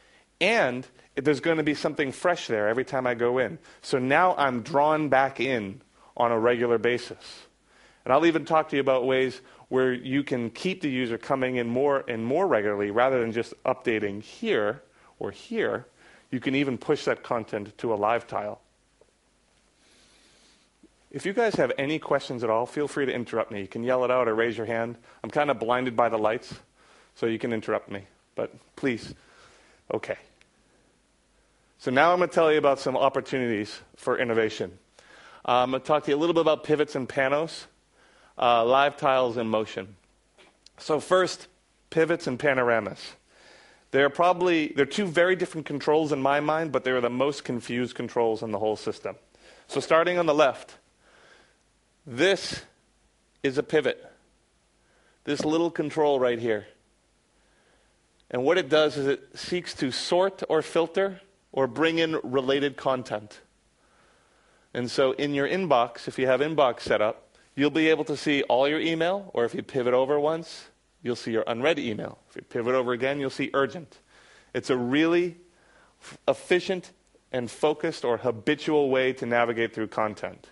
and there's going to be something fresh there every time I go in. So now I'm drawn back in on a regular basis. And I'll even talk to you about ways where you can keep the user coming in more and more regularly rather than just updating here or here. You can even push that content to a live tile. If you guys have any questions at all, feel free to interrupt me. You can yell it out or raise your hand. I'm kind of blinded by the lights, so you can interrupt me. But please, okay. So now I'm going to tell you about some opportunities for innovation. Uh, I'm going to talk to you a little bit about pivots and panos, uh, live tiles and motion. So first, pivots and panoramas. They're probably, they're two very different controls in my mind, but they're the most confused controls in the whole system. So starting on the left, this is a pivot. This little control right here. And what it does is it seeks to sort or filter or bring in related content. And so in your inbox, if you have inbox set up, you'll be able to see all your email, or if you pivot over once, you'll see your unread email. If you pivot over again, you'll see urgent. It's a really f- efficient and focused or habitual way to navigate through content.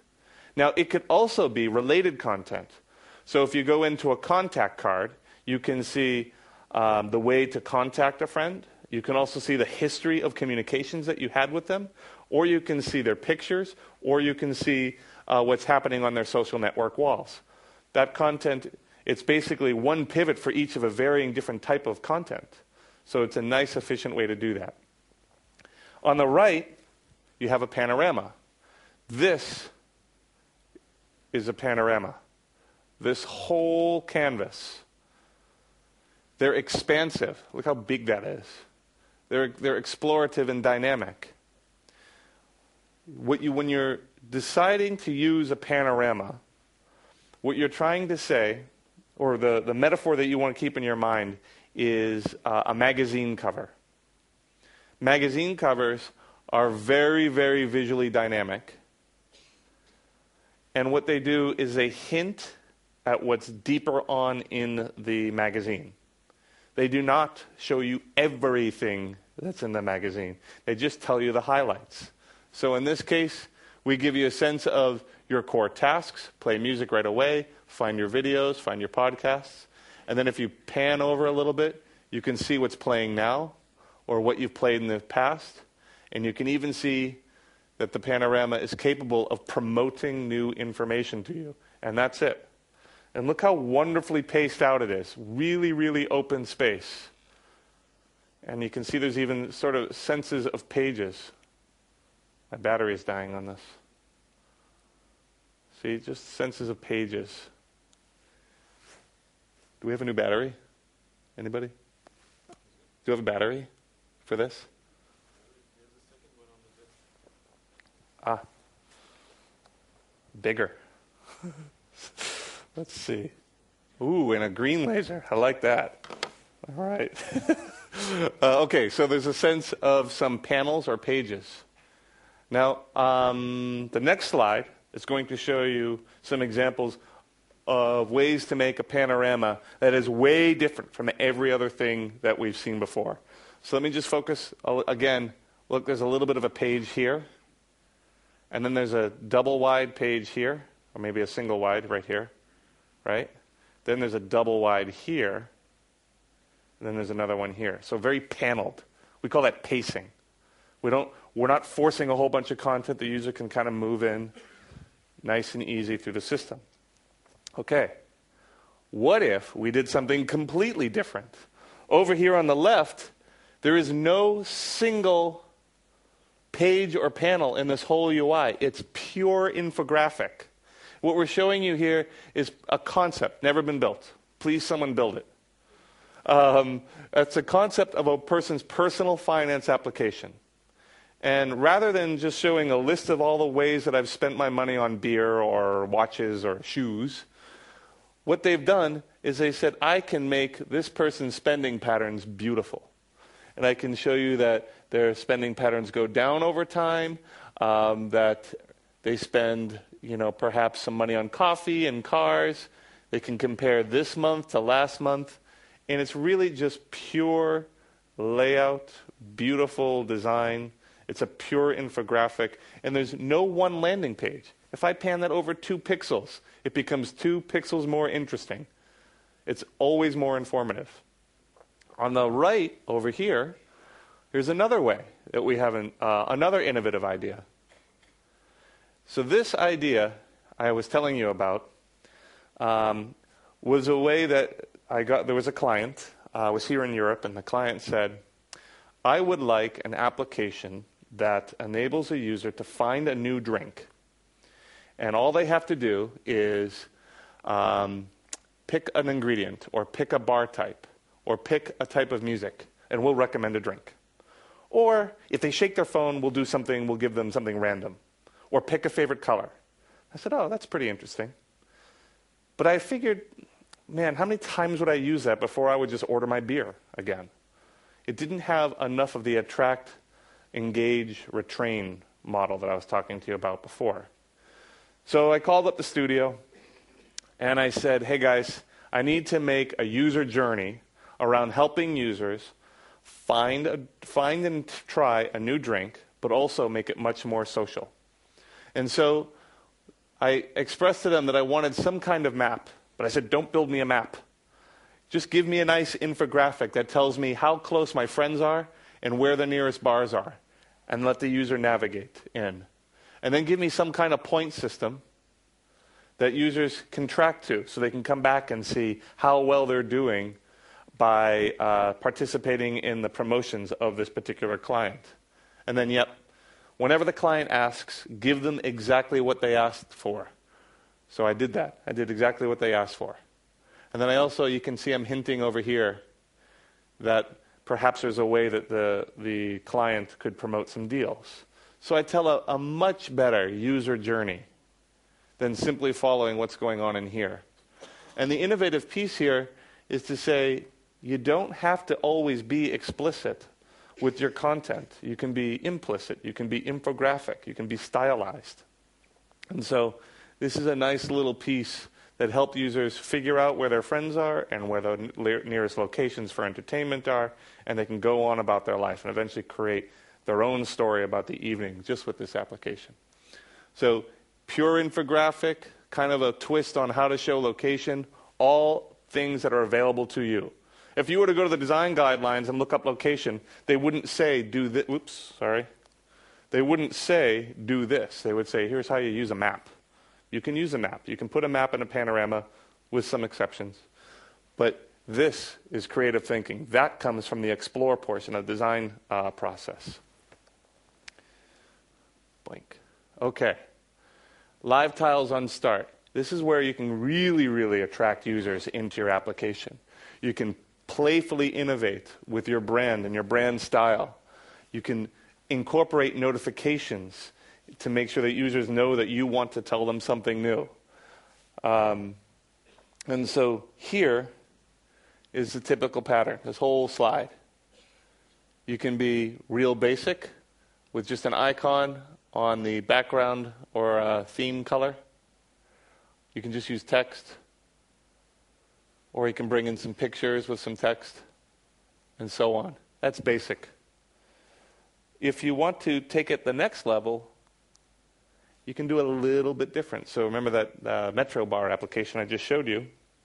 Now, it could also be related content. So if you go into a contact card, you can see um, the way to contact a friend. You can also see the history of communications that you had with them, or you can see their pictures, or you can see uh, what's happening on their social network walls. That content, it's basically one pivot for each of a varying different type of content. So it's a nice, efficient way to do that. On the right, you have a panorama. This is a panorama. This whole canvas. They're expansive. Look how big that is. They're, they're explorative and dynamic. What you, when you're deciding to use a panorama, what you're trying to say, or the, the metaphor that you want to keep in your mind, is uh, a magazine cover. Magazine covers are very, very visually dynamic. And what they do is they hint at what's deeper on in the magazine. They do not show you everything that's in the magazine. They just tell you the highlights. So in this case, we give you a sense of your core tasks, play music right away, find your videos, find your podcasts. And then if you pan over a little bit, you can see what's playing now or what you've played in the past. And you can even see that the panorama is capable of promoting new information to you. And that's it. And look how wonderfully paced out it is. Really, really open space. And you can see there's even sort of senses of pages. My battery is dying on this. See, just senses of pages. Do we have a new battery? Anybody? Do you have a battery for this? Ah. Bigger. Let's see. Ooh, and a green laser. I like that. All right. uh, okay, so there's a sense of some panels or pages. Now, um, the next slide is going to show you some examples of ways to make a panorama that is way different from every other thing that we've seen before. So let me just focus again. Look, there's a little bit of a page here. And then there's a double wide page here, or maybe a single wide right here, right? Then there's a double wide here, and then there's another one here. So very paneled. We call that pacing. We don't, we're not forcing a whole bunch of content. The user can kind of move in nice and easy through the system. Okay, what if we did something completely different? Over here on the left, there is no single page or panel in this whole U I. It's pure infographic. What we're showing you here is a concept, never been built. Please, someone build it. Um, it's a concept of a person's personal finance application. And rather than just showing a list of all the ways that I've spent my money on beer or watches or shoes, what they've done is they said, I can make this person's spending patterns beautiful. And I can show you that their spending patterns go down over time, um, that they spend, you know, perhaps some money on coffee and cars. They can compare this month to last month. And it's really just pure layout, beautiful design. It's a pure infographic. And there's no one landing page. If I pan that over two pixels, it becomes two pixels more interesting. It's always more informative. On the right, over here, here's another way that we have an, uh, another innovative idea. So this idea I was telling you about um, was a way that I got. There was a client, I uh, was here in Europe, and the client said, I would like an application that enables a user to find a new drink. And all they have to do is um, pick an ingredient, or pick a bar type, or pick a type of music, and we'll recommend a drink. Or if they shake their phone, we'll do something, we'll give them something random. Or pick a favorite color. I said, oh, that's pretty interesting. But I figured, man, how many times would I use that before I would just order my beer again? It didn't have enough of the attract, engage, retrain model that I was talking to you about before. So I called up the studio, and I said, hey guys, I need to make a user journey around helping users find, a, find and try a new drink, but also make it much more social. And so I expressed to them that I wanted some kind of map, but I said, don't build me a map. Just give me a nice infographic that tells me how close my friends are and where the nearest bars are, and let the user navigate in. And then give me some kind of point system that users can track to, so they can come back and see how well they're doing by uh, participating in the promotions of this particular client. And then, yep, whenever the client asks, give them exactly what they asked for. So I did that. I did exactly what they asked for. And then I also, you can see I'm hinting over here that perhaps there's a way that the, the client could promote some deals. So I tell a, a much better user journey than simply following what's going on in here. And the innovative piece here is to say, you don't have to always be explicit with your content. You can be implicit, you can be infographic, you can be stylized. And so this is a nice little piece that helps users figure out where their friends are and where the nearest locations for entertainment are, and they can go on about their life and eventually create their own story about the evening just with this application. So pure infographic, kind of a twist on how to show location, all things that are available to you. If you were to go to the design guidelines and look up location, they wouldn't say do this. Oops, sorry. They wouldn't say do this. They would say here's how you use a map. You can use a map. You can put a map in a panorama with some exceptions. But this is creative thinking. That comes from the explore portion of the design uh, process. Blink. Okay. Live tiles on start. This is where you can really, really attract users into your application. You can playfully innovate with your brand and your brand style. You can incorporate notifications to make sure that users know that you want to tell them something new. Um, and so here is the typical pattern, this whole slide. You can be real basic with just an icon on the background or a theme color. You can just use text. Or you can bring in some pictures with some text, and so on. That's basic. If you want to take it the next level, you can do it a little bit different. So remember that uh, Metro Bar application I just showed you.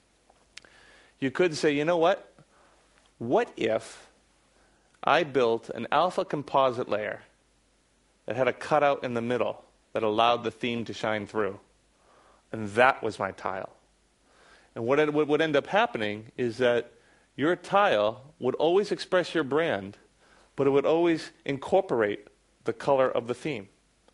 You could say, you know what? What if I built an alpha composite layer that had a cutout in the middle that allowed the theme to shine through? And that was my tile. And what it would end up happening is that your tile would always express your brand, but it would always incorporate the color of the theme.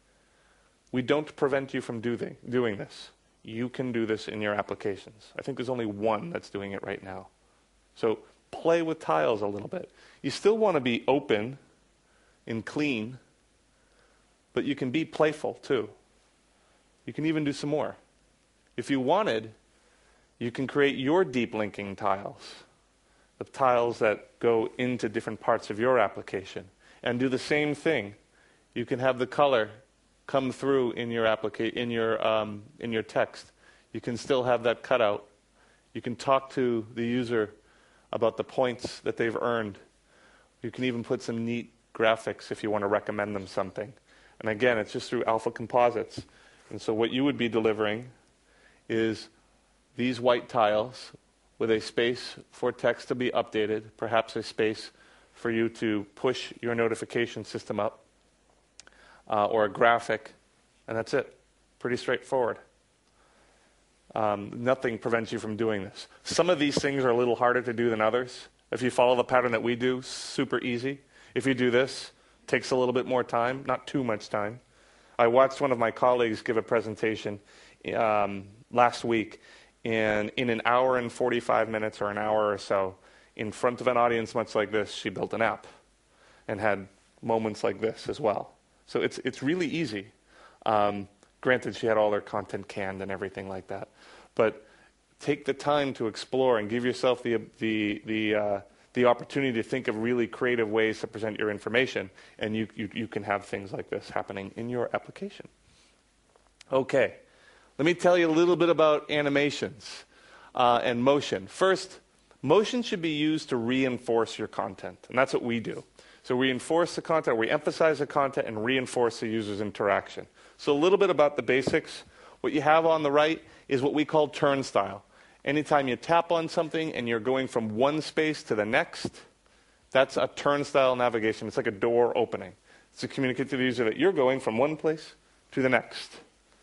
We don't prevent you from do the, doing this. You can do this in your applications. I think there's only one that's doing it right now. So play with tiles a little bit. You still want to be open and clean, but you can be playful too. You can even do some more. If you wanted, you can create your deep linking tiles, the tiles that go into different parts of your application, and do the same thing. You can have the color come through in your applica- in your um, in your text. You can still have that cutout. You can talk to the user about the points that they've earned. You can even put some neat graphics if you want to recommend them something. And again, it's just through Alpha Composites. And so what you would be delivering is these white tiles with a space for text to be updated, perhaps a space for you to push your notification system up, uh, or a graphic, and that's it. Pretty straightforward. Um, nothing prevents you from doing this. Some of these things are a little harder to do than others. If you follow the pattern that we do, super easy. If you do this, it takes a little bit more time, not too much time. I watched one of my colleagues give a presentation um, last week, and in an hour and forty-five minutes or an hour or so, in front of an audience much like this, she built an app and had moments like this as well. So it's it's really easy. Um, granted, she had all her content canned and everything like that. But take the time to explore and give yourself the the the uh, the opportunity to think of really creative ways to present your information, and you, you, you can have things like this happening in your application. Okay. Let me tell you a little bit about animations uh, and motion. First, motion should be used to reinforce your content, and that's what we do. So reinforce the content, we emphasize the content, and reinforce the user's interaction. So a little bit about the basics. What you have on the right is what we call turnstile. Anytime you tap on something and you're going from one space to the next, that's a turnstile navigation. It's like a door opening. It's to communicate to the user that you're going from one place to the next.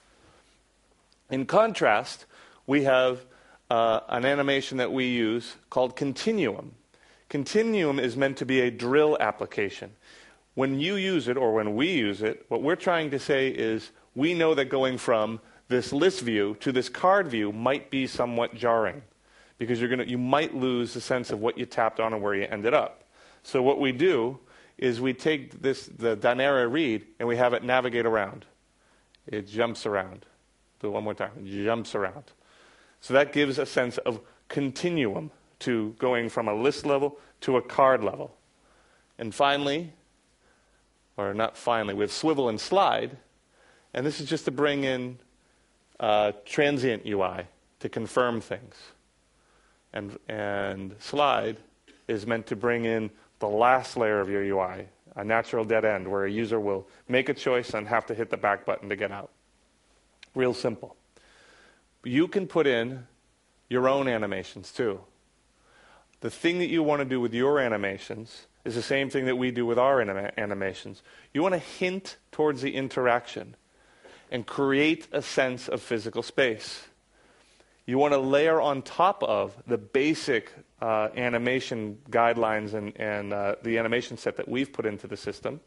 In contrast, we have uh, an animation that we use called Continuum. Continuum is meant to be a drill application. When you use it, or when we use it, what we're trying to say is we know that going from this list view to this card view might be somewhat jarring, because you're gonna, you might lose the sense of what you tapped on and where you ended up. So what we do is we take this, the Dynara read, and we have it navigate around. It jumps around. Do it one more time. It jumps around. So that gives a sense of continuum to going from a list level to a card level. And finally, or not finally, we have swivel and slide. And this is just to bring in uh, transient U I to confirm things. And, and slide is meant to bring in the last layer of your U I, a natural dead end where a user will make a choice and have to hit the back button to get out. Real simple. You can put in your own animations too. The thing that you want to do with your animations is the same thing that we do with our anima- animations. You want to hint towards the interaction and create a sense of physical space. You want to layer on top of the basic uh, animation guidelines and, and uh, the animation set that we've put into the system.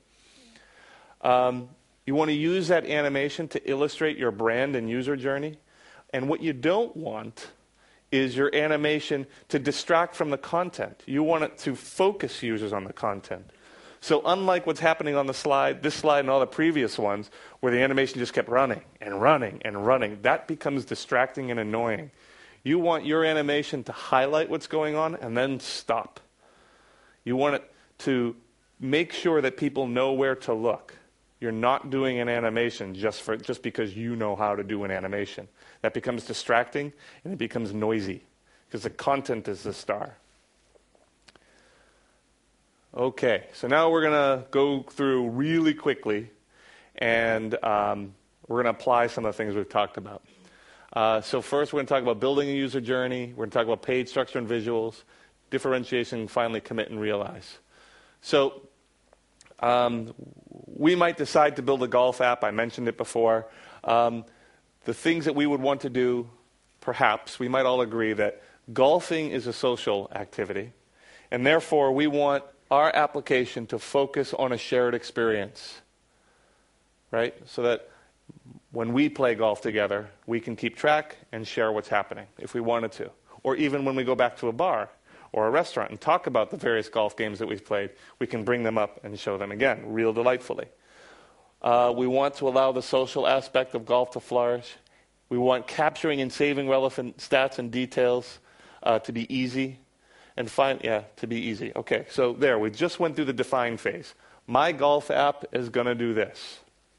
Um, you want to use that animation to illustrate your brand and user journey. And what you don't want is your animation to distract from the content. You want it to focus users on the content. So unlike what's happening on the slide, this slide and all the previous ones, where the animation just kept running and running and running, that becomes distracting and annoying. You want your animation to highlight what's going on and then stop. You want it to make sure that people know where to look. You're not doing an animation just for just because you know how to do an animation. That becomes distracting and it becomes noisy because the content is the star. Okay, so now we're going to go through really quickly and um, we're going to apply some of the things we've talked about. Uh, so first we're going to talk about building a user journey. We're going to talk about page structure and visuals, differentiation, finally commit and realize. So um, we might decide to build a golf app. I mentioned it before. Um, the things that we would want to do, perhaps, we might all agree that golfing is a social activity, and therefore we want our application to focus on a shared experience, right? So that when we play golf together, we can keep track and share what's happening if we wanted to. Or even when we go back to a bar or a restaurant and talk about the various golf games that we've played, we can bring them up and show them again, real delightfully. Uh, we want to allow the social aspect of golf to flourish. We want capturing and saving relevant stats and details uh, to be easy. And find, yeah, to be easy. Okay, so there, we just went through the define phase. My golf app is going to do this.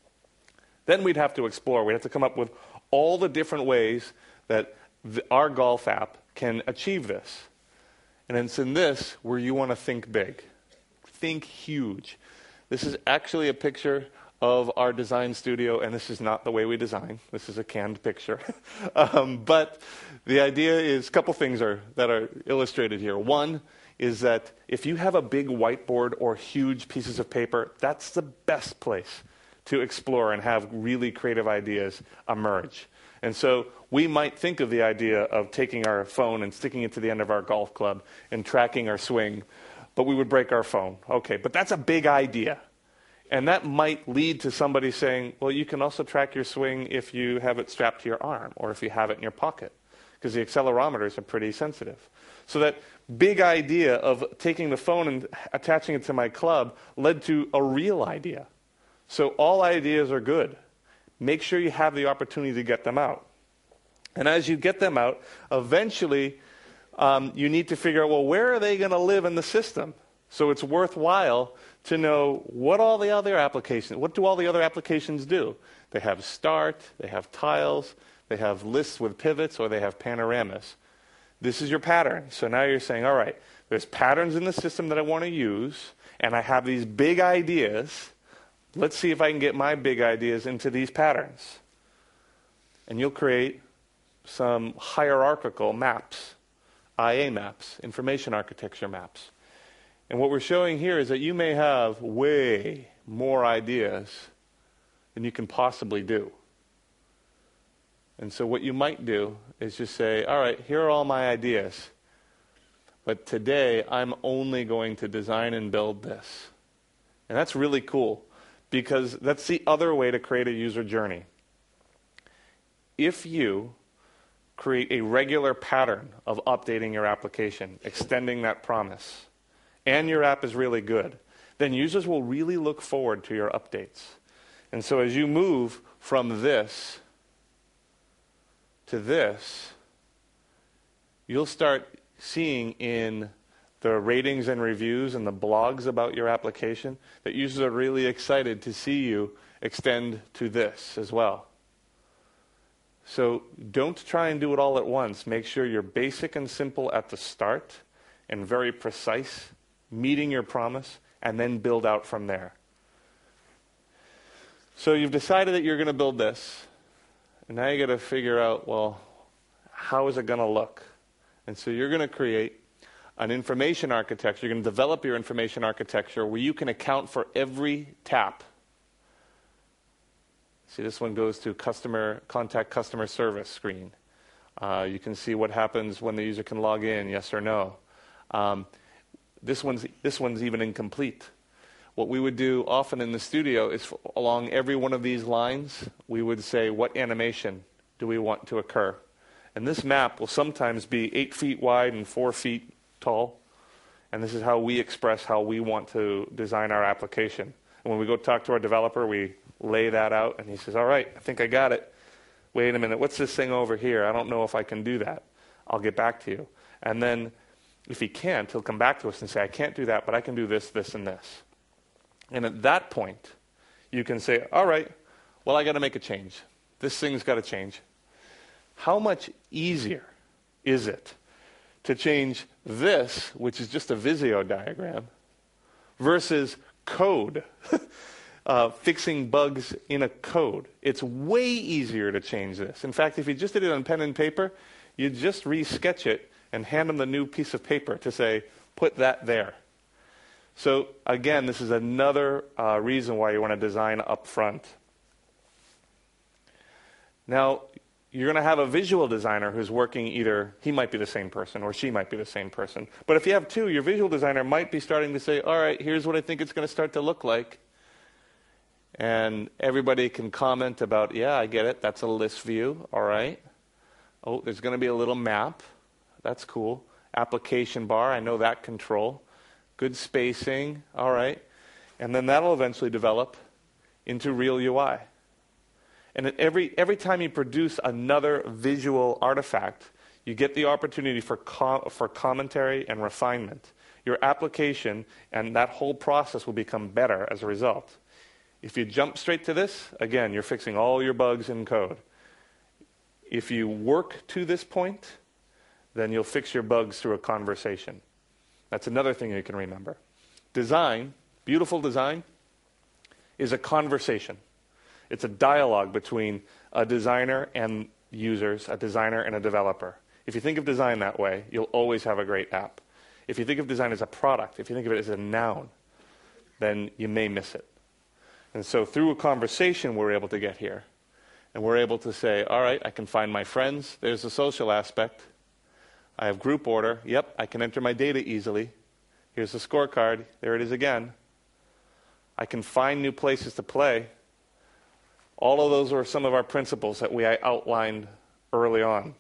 Then we'd have to explore. We'd have to come up with all the different ways that the, our golf app can achieve this. And it's in this where you want to think big. Think huge. This is actually a picture of our design studio, and this is not the way we design. This is a canned picture. um, but the idea is a couple things are, that are illustrated here. One is that if you have a big whiteboard or huge pieces of paper, that's the best place to explore and have really creative ideas emerge. And so we might think of the idea of taking our phone and sticking it to the end of our golf club and tracking our swing, but we would break our phone. Okay, but that's a big idea. And that might lead to somebody saying, well, you can also track your swing if you have it strapped to your arm or if you have it in your pocket, because the accelerometers are pretty sensitive. So that big idea of taking the phone and attaching it to my club led to a real idea. So all ideas are good. Make sure you have the opportunity to get them out. And as you get them out, eventually um, you need to figure out, well, where are they going to live in the system? So it's worthwhile to know what all the other applications, what do all the other applications do? They have start, they have tiles, they have lists with pivots, or they have panoramas. This is your pattern. So now you're saying, all right, there's patterns in the system that I want to use, and I have these big ideas. Let's see if I can get my big ideas into these patterns. and you'll create some hierarchical maps, I A maps, information architecture maps. And what we're showing here is that you may have way more ideas than you can possibly do. And so what you might do is just say, all right, here are all my ideas, but today I'm only going to design and build this. And that's really cool, because that's the other way to create a user journey. If you create a regular pattern of updating your application, extending that promise, and your app is really good, then users will really look forward to your updates. And so as you move from this to this, you'll start seeing in the ratings and reviews and the blogs about your application that users are really excited to see you extend to this as well. So don't try and do it all at once. Make sure you're basic and simple at the start and very precise, meeting your promise, and then build out from there. So you've decided that you're going to build this, and now you got to figure out, well, how is it going to look? And so you're going to create an information architecture. You're going to develop your information architecture where you can account for every tap. See, this one goes to customer contact customer service screen. Uh, you can see what happens when the user can log in, yes or no. Um, this one's this one's even incomplete. What we would do often in the studio is f- along every one of these lines, we would say, what animation do we want to occur? And this map will sometimes be eight feet wide and four feet tall. And this is how we express how we want to design our application. And when we go talk to our developer, we lay that out, and he says, all right, I think I got it. Wait a minute, what's this thing over here? I don't know if I can do that. I'll get back to you. And then if he can't, he'll come back to us and say, I can't do that, but I can do this, this, and this. And at that point, you can say, all right, well, I got to make a change. This thing's got to change. How much easier is it to change this, which is just a Visio diagram, versus code? Uh, fixing bugs in a code. It's way easier to change this. In fact, if you just did it on pen and paper, you'd just re-sketch it and hand them the new piece of paper to say, put that there. So again, this is another uh, reason why you want to design up front. Now, you're going to have a visual designer who's working either, he might be the same person or she might be the same person. But if you have two, your visual designer might be starting to say, all right, here's what I think it's going to start to look like. And everybody can comment about, yeah, I get it. That's a list view. All right. Oh, there's going to be a little map. That's cool. Application bar. I know that control. Good spacing. All right. And then that'll eventually develop into real U I. And at every, every time you produce another visual artifact, you get the opportunity for, com- for commentary and refinement. Your application and that whole process will become better as a result. If you jump straight to this, again, you're fixing all your bugs in code. If you work to this point, then you'll fix your bugs through a conversation. That's another thing you can remember. Design, beautiful design, is a conversation. It's a dialogue between a designer and users, a designer and a developer. If you think of design that way, you'll always have a great app. If you think of design as a product, if you think of it as a noun, then you may miss it. And so through a conversation, we're able to get here. And we're able to say, all right, I can find my friends. There's the social aspect. I have group order. Yep, I can enter my data easily. Here's the scorecard. There it is again. I can find new places to play. All of those are some of our principles that we outlined early on.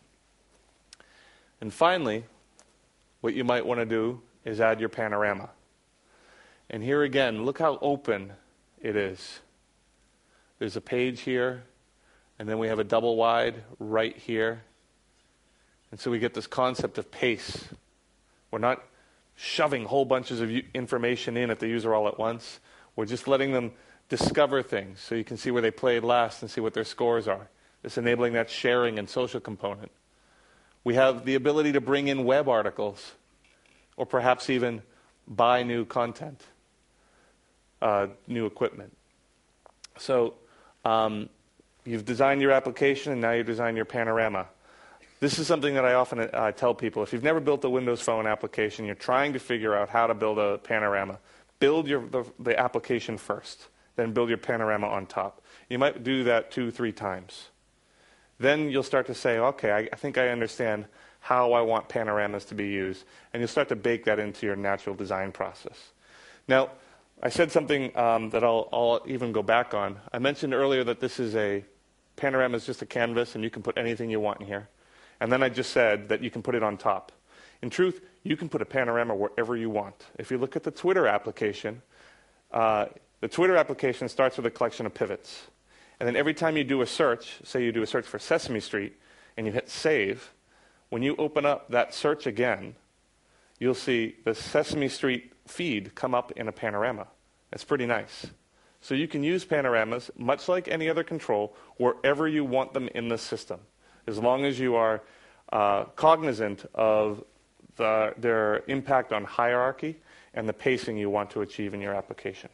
And finally, what you might want to do is add your panorama. And here again, look how open it is. There's a page here, and then we have a double wide right here. And so we get this concept of pace. We're not shoving whole bunches of information in at the user all at once. We're just letting them discover things so you can see where they played last and see what their scores are. It's enabling that sharing and social component. We have the ability to bring in web articles or perhaps even buy new content. Uh, new equipment. So um, you've designed your application, and now you design your panorama. This is something that I often uh, tell people. If you've never built a Windows Phone application, you're trying to figure out how to build a panorama. Build your, the, the application first, then build your panorama on top. You might do that two, three times. Then you'll start to say, okay, I, I think I understand how I want panoramas to be used. And you'll start to bake that into your natural design process. Now, I said something um, that I'll, I'll even go back on. I mentioned earlier that this is a, panorama is just a canvas, and you can put anything you want in here. And then I just said that you can put it on top. In truth, you can put a panorama wherever you want. If you look at the Twitter application, uh, the Twitter application starts with a collection of pivots. And then every time you do a search, say you do a search for Sesame Street, and you hit save, when you open up that search again, you'll see the Sesame Street feed come up in a panorama. That's pretty nice. So you can use panoramas, much like any other control, wherever you want them in the system, as long as you are uh, cognizant of the, their impact on hierarchy and the pacing you want to achieve in your application.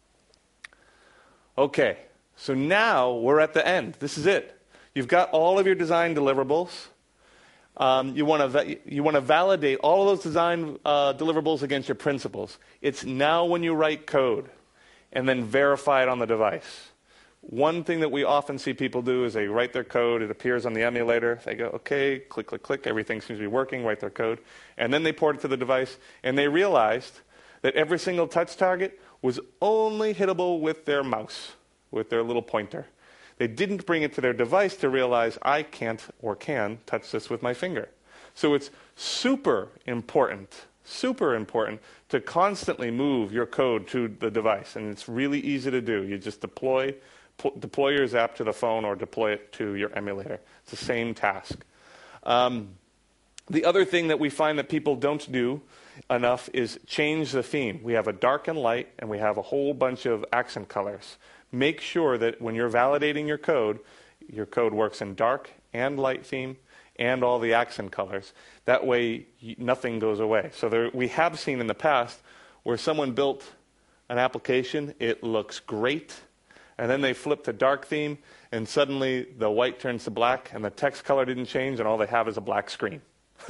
Okay, so now we're at the end. This is it. You've got all of your design deliverables. Um, you want to you want to validate all of those design uh, deliverables against your principles. It's now when you write code, and then verify it on the device. One thing that we often see people do is they write their code, it appears on the emulator, they go, okay, click, click, click, everything seems to be working, write their code, and then they port it to the device, and they realized that every single touch target was only hittable with their mouse, with their little pointer. They didn't bring it to their device to realize I can't or can touch this with my finger. So it's super important, super important to constantly move your code to the device. And it's really easy to do. You just deploy, deploy your Zap to the phone or deploy it to your emulator. It's the same task. Um, the other thing that we find that people don't do enough is change the theme. We have a dark and light, and we have a whole bunch of accent colors. Make sure that when you're validating your code, your code works in dark and light theme and all the accent colors. That way, nothing goes away. So there, we have seen in the past where someone built an application, it looks great, and then they flip to dark theme, and suddenly the white turns to black, and the text color didn't change, and all they have is a black screen.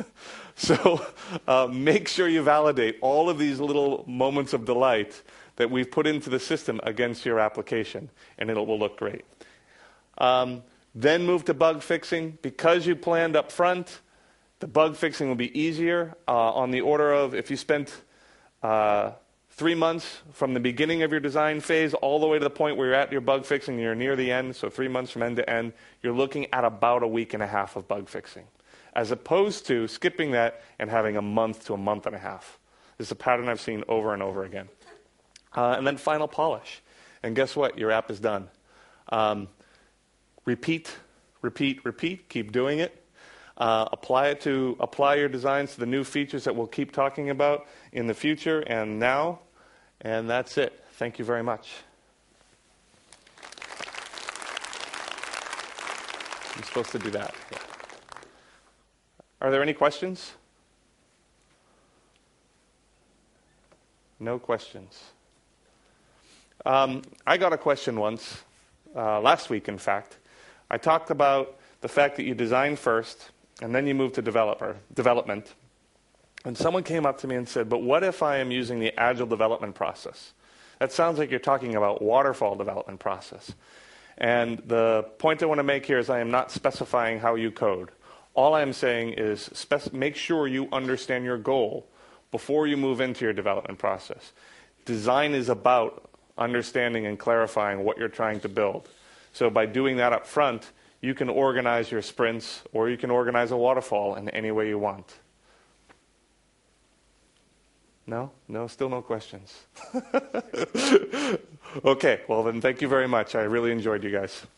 So uh, make sure you validate all of these little moments of delight that we've put into the system against your application, and it will look great. Um, then move to bug fixing. Because you planned up front, the bug fixing will be easier uh, on the order of if you spent uh, three months from the beginning of your design phase all the way to the point where you're at your bug fixing and you're near the end, so three months from end to end, you're looking at about a week and a half of bug fixing, as opposed to skipping that and having a month to a month and a half. This is a pattern I've seen over and over again. Uh, and then final polish. And guess what? Your app is done. Um, repeat, repeat, repeat. Keep doing it. Uh, apply it to apply your designs to the new features that we'll keep talking about in the future and now. And that's it. Thank you very much. I'm supposed to do that. Yeah. Are there any questions? No questions. Um, I got a question once, uh, last week in fact. I talked about the fact that you design first and then you move to developer development. And someone came up to me and said, but what if I am using the agile development process? That sounds like you're talking about waterfall development process. And the point I want to make here is I am not specifying how you code. All I'm saying is spec- make sure you understand your goal before you move into your development process. Design is about understanding and clarifying what you're trying to build. So by doing that up front, you can organize your sprints or you can organize a waterfall in any way you want. No? No? Still no questions? Okay, well then thank you very much. I really enjoyed you guys.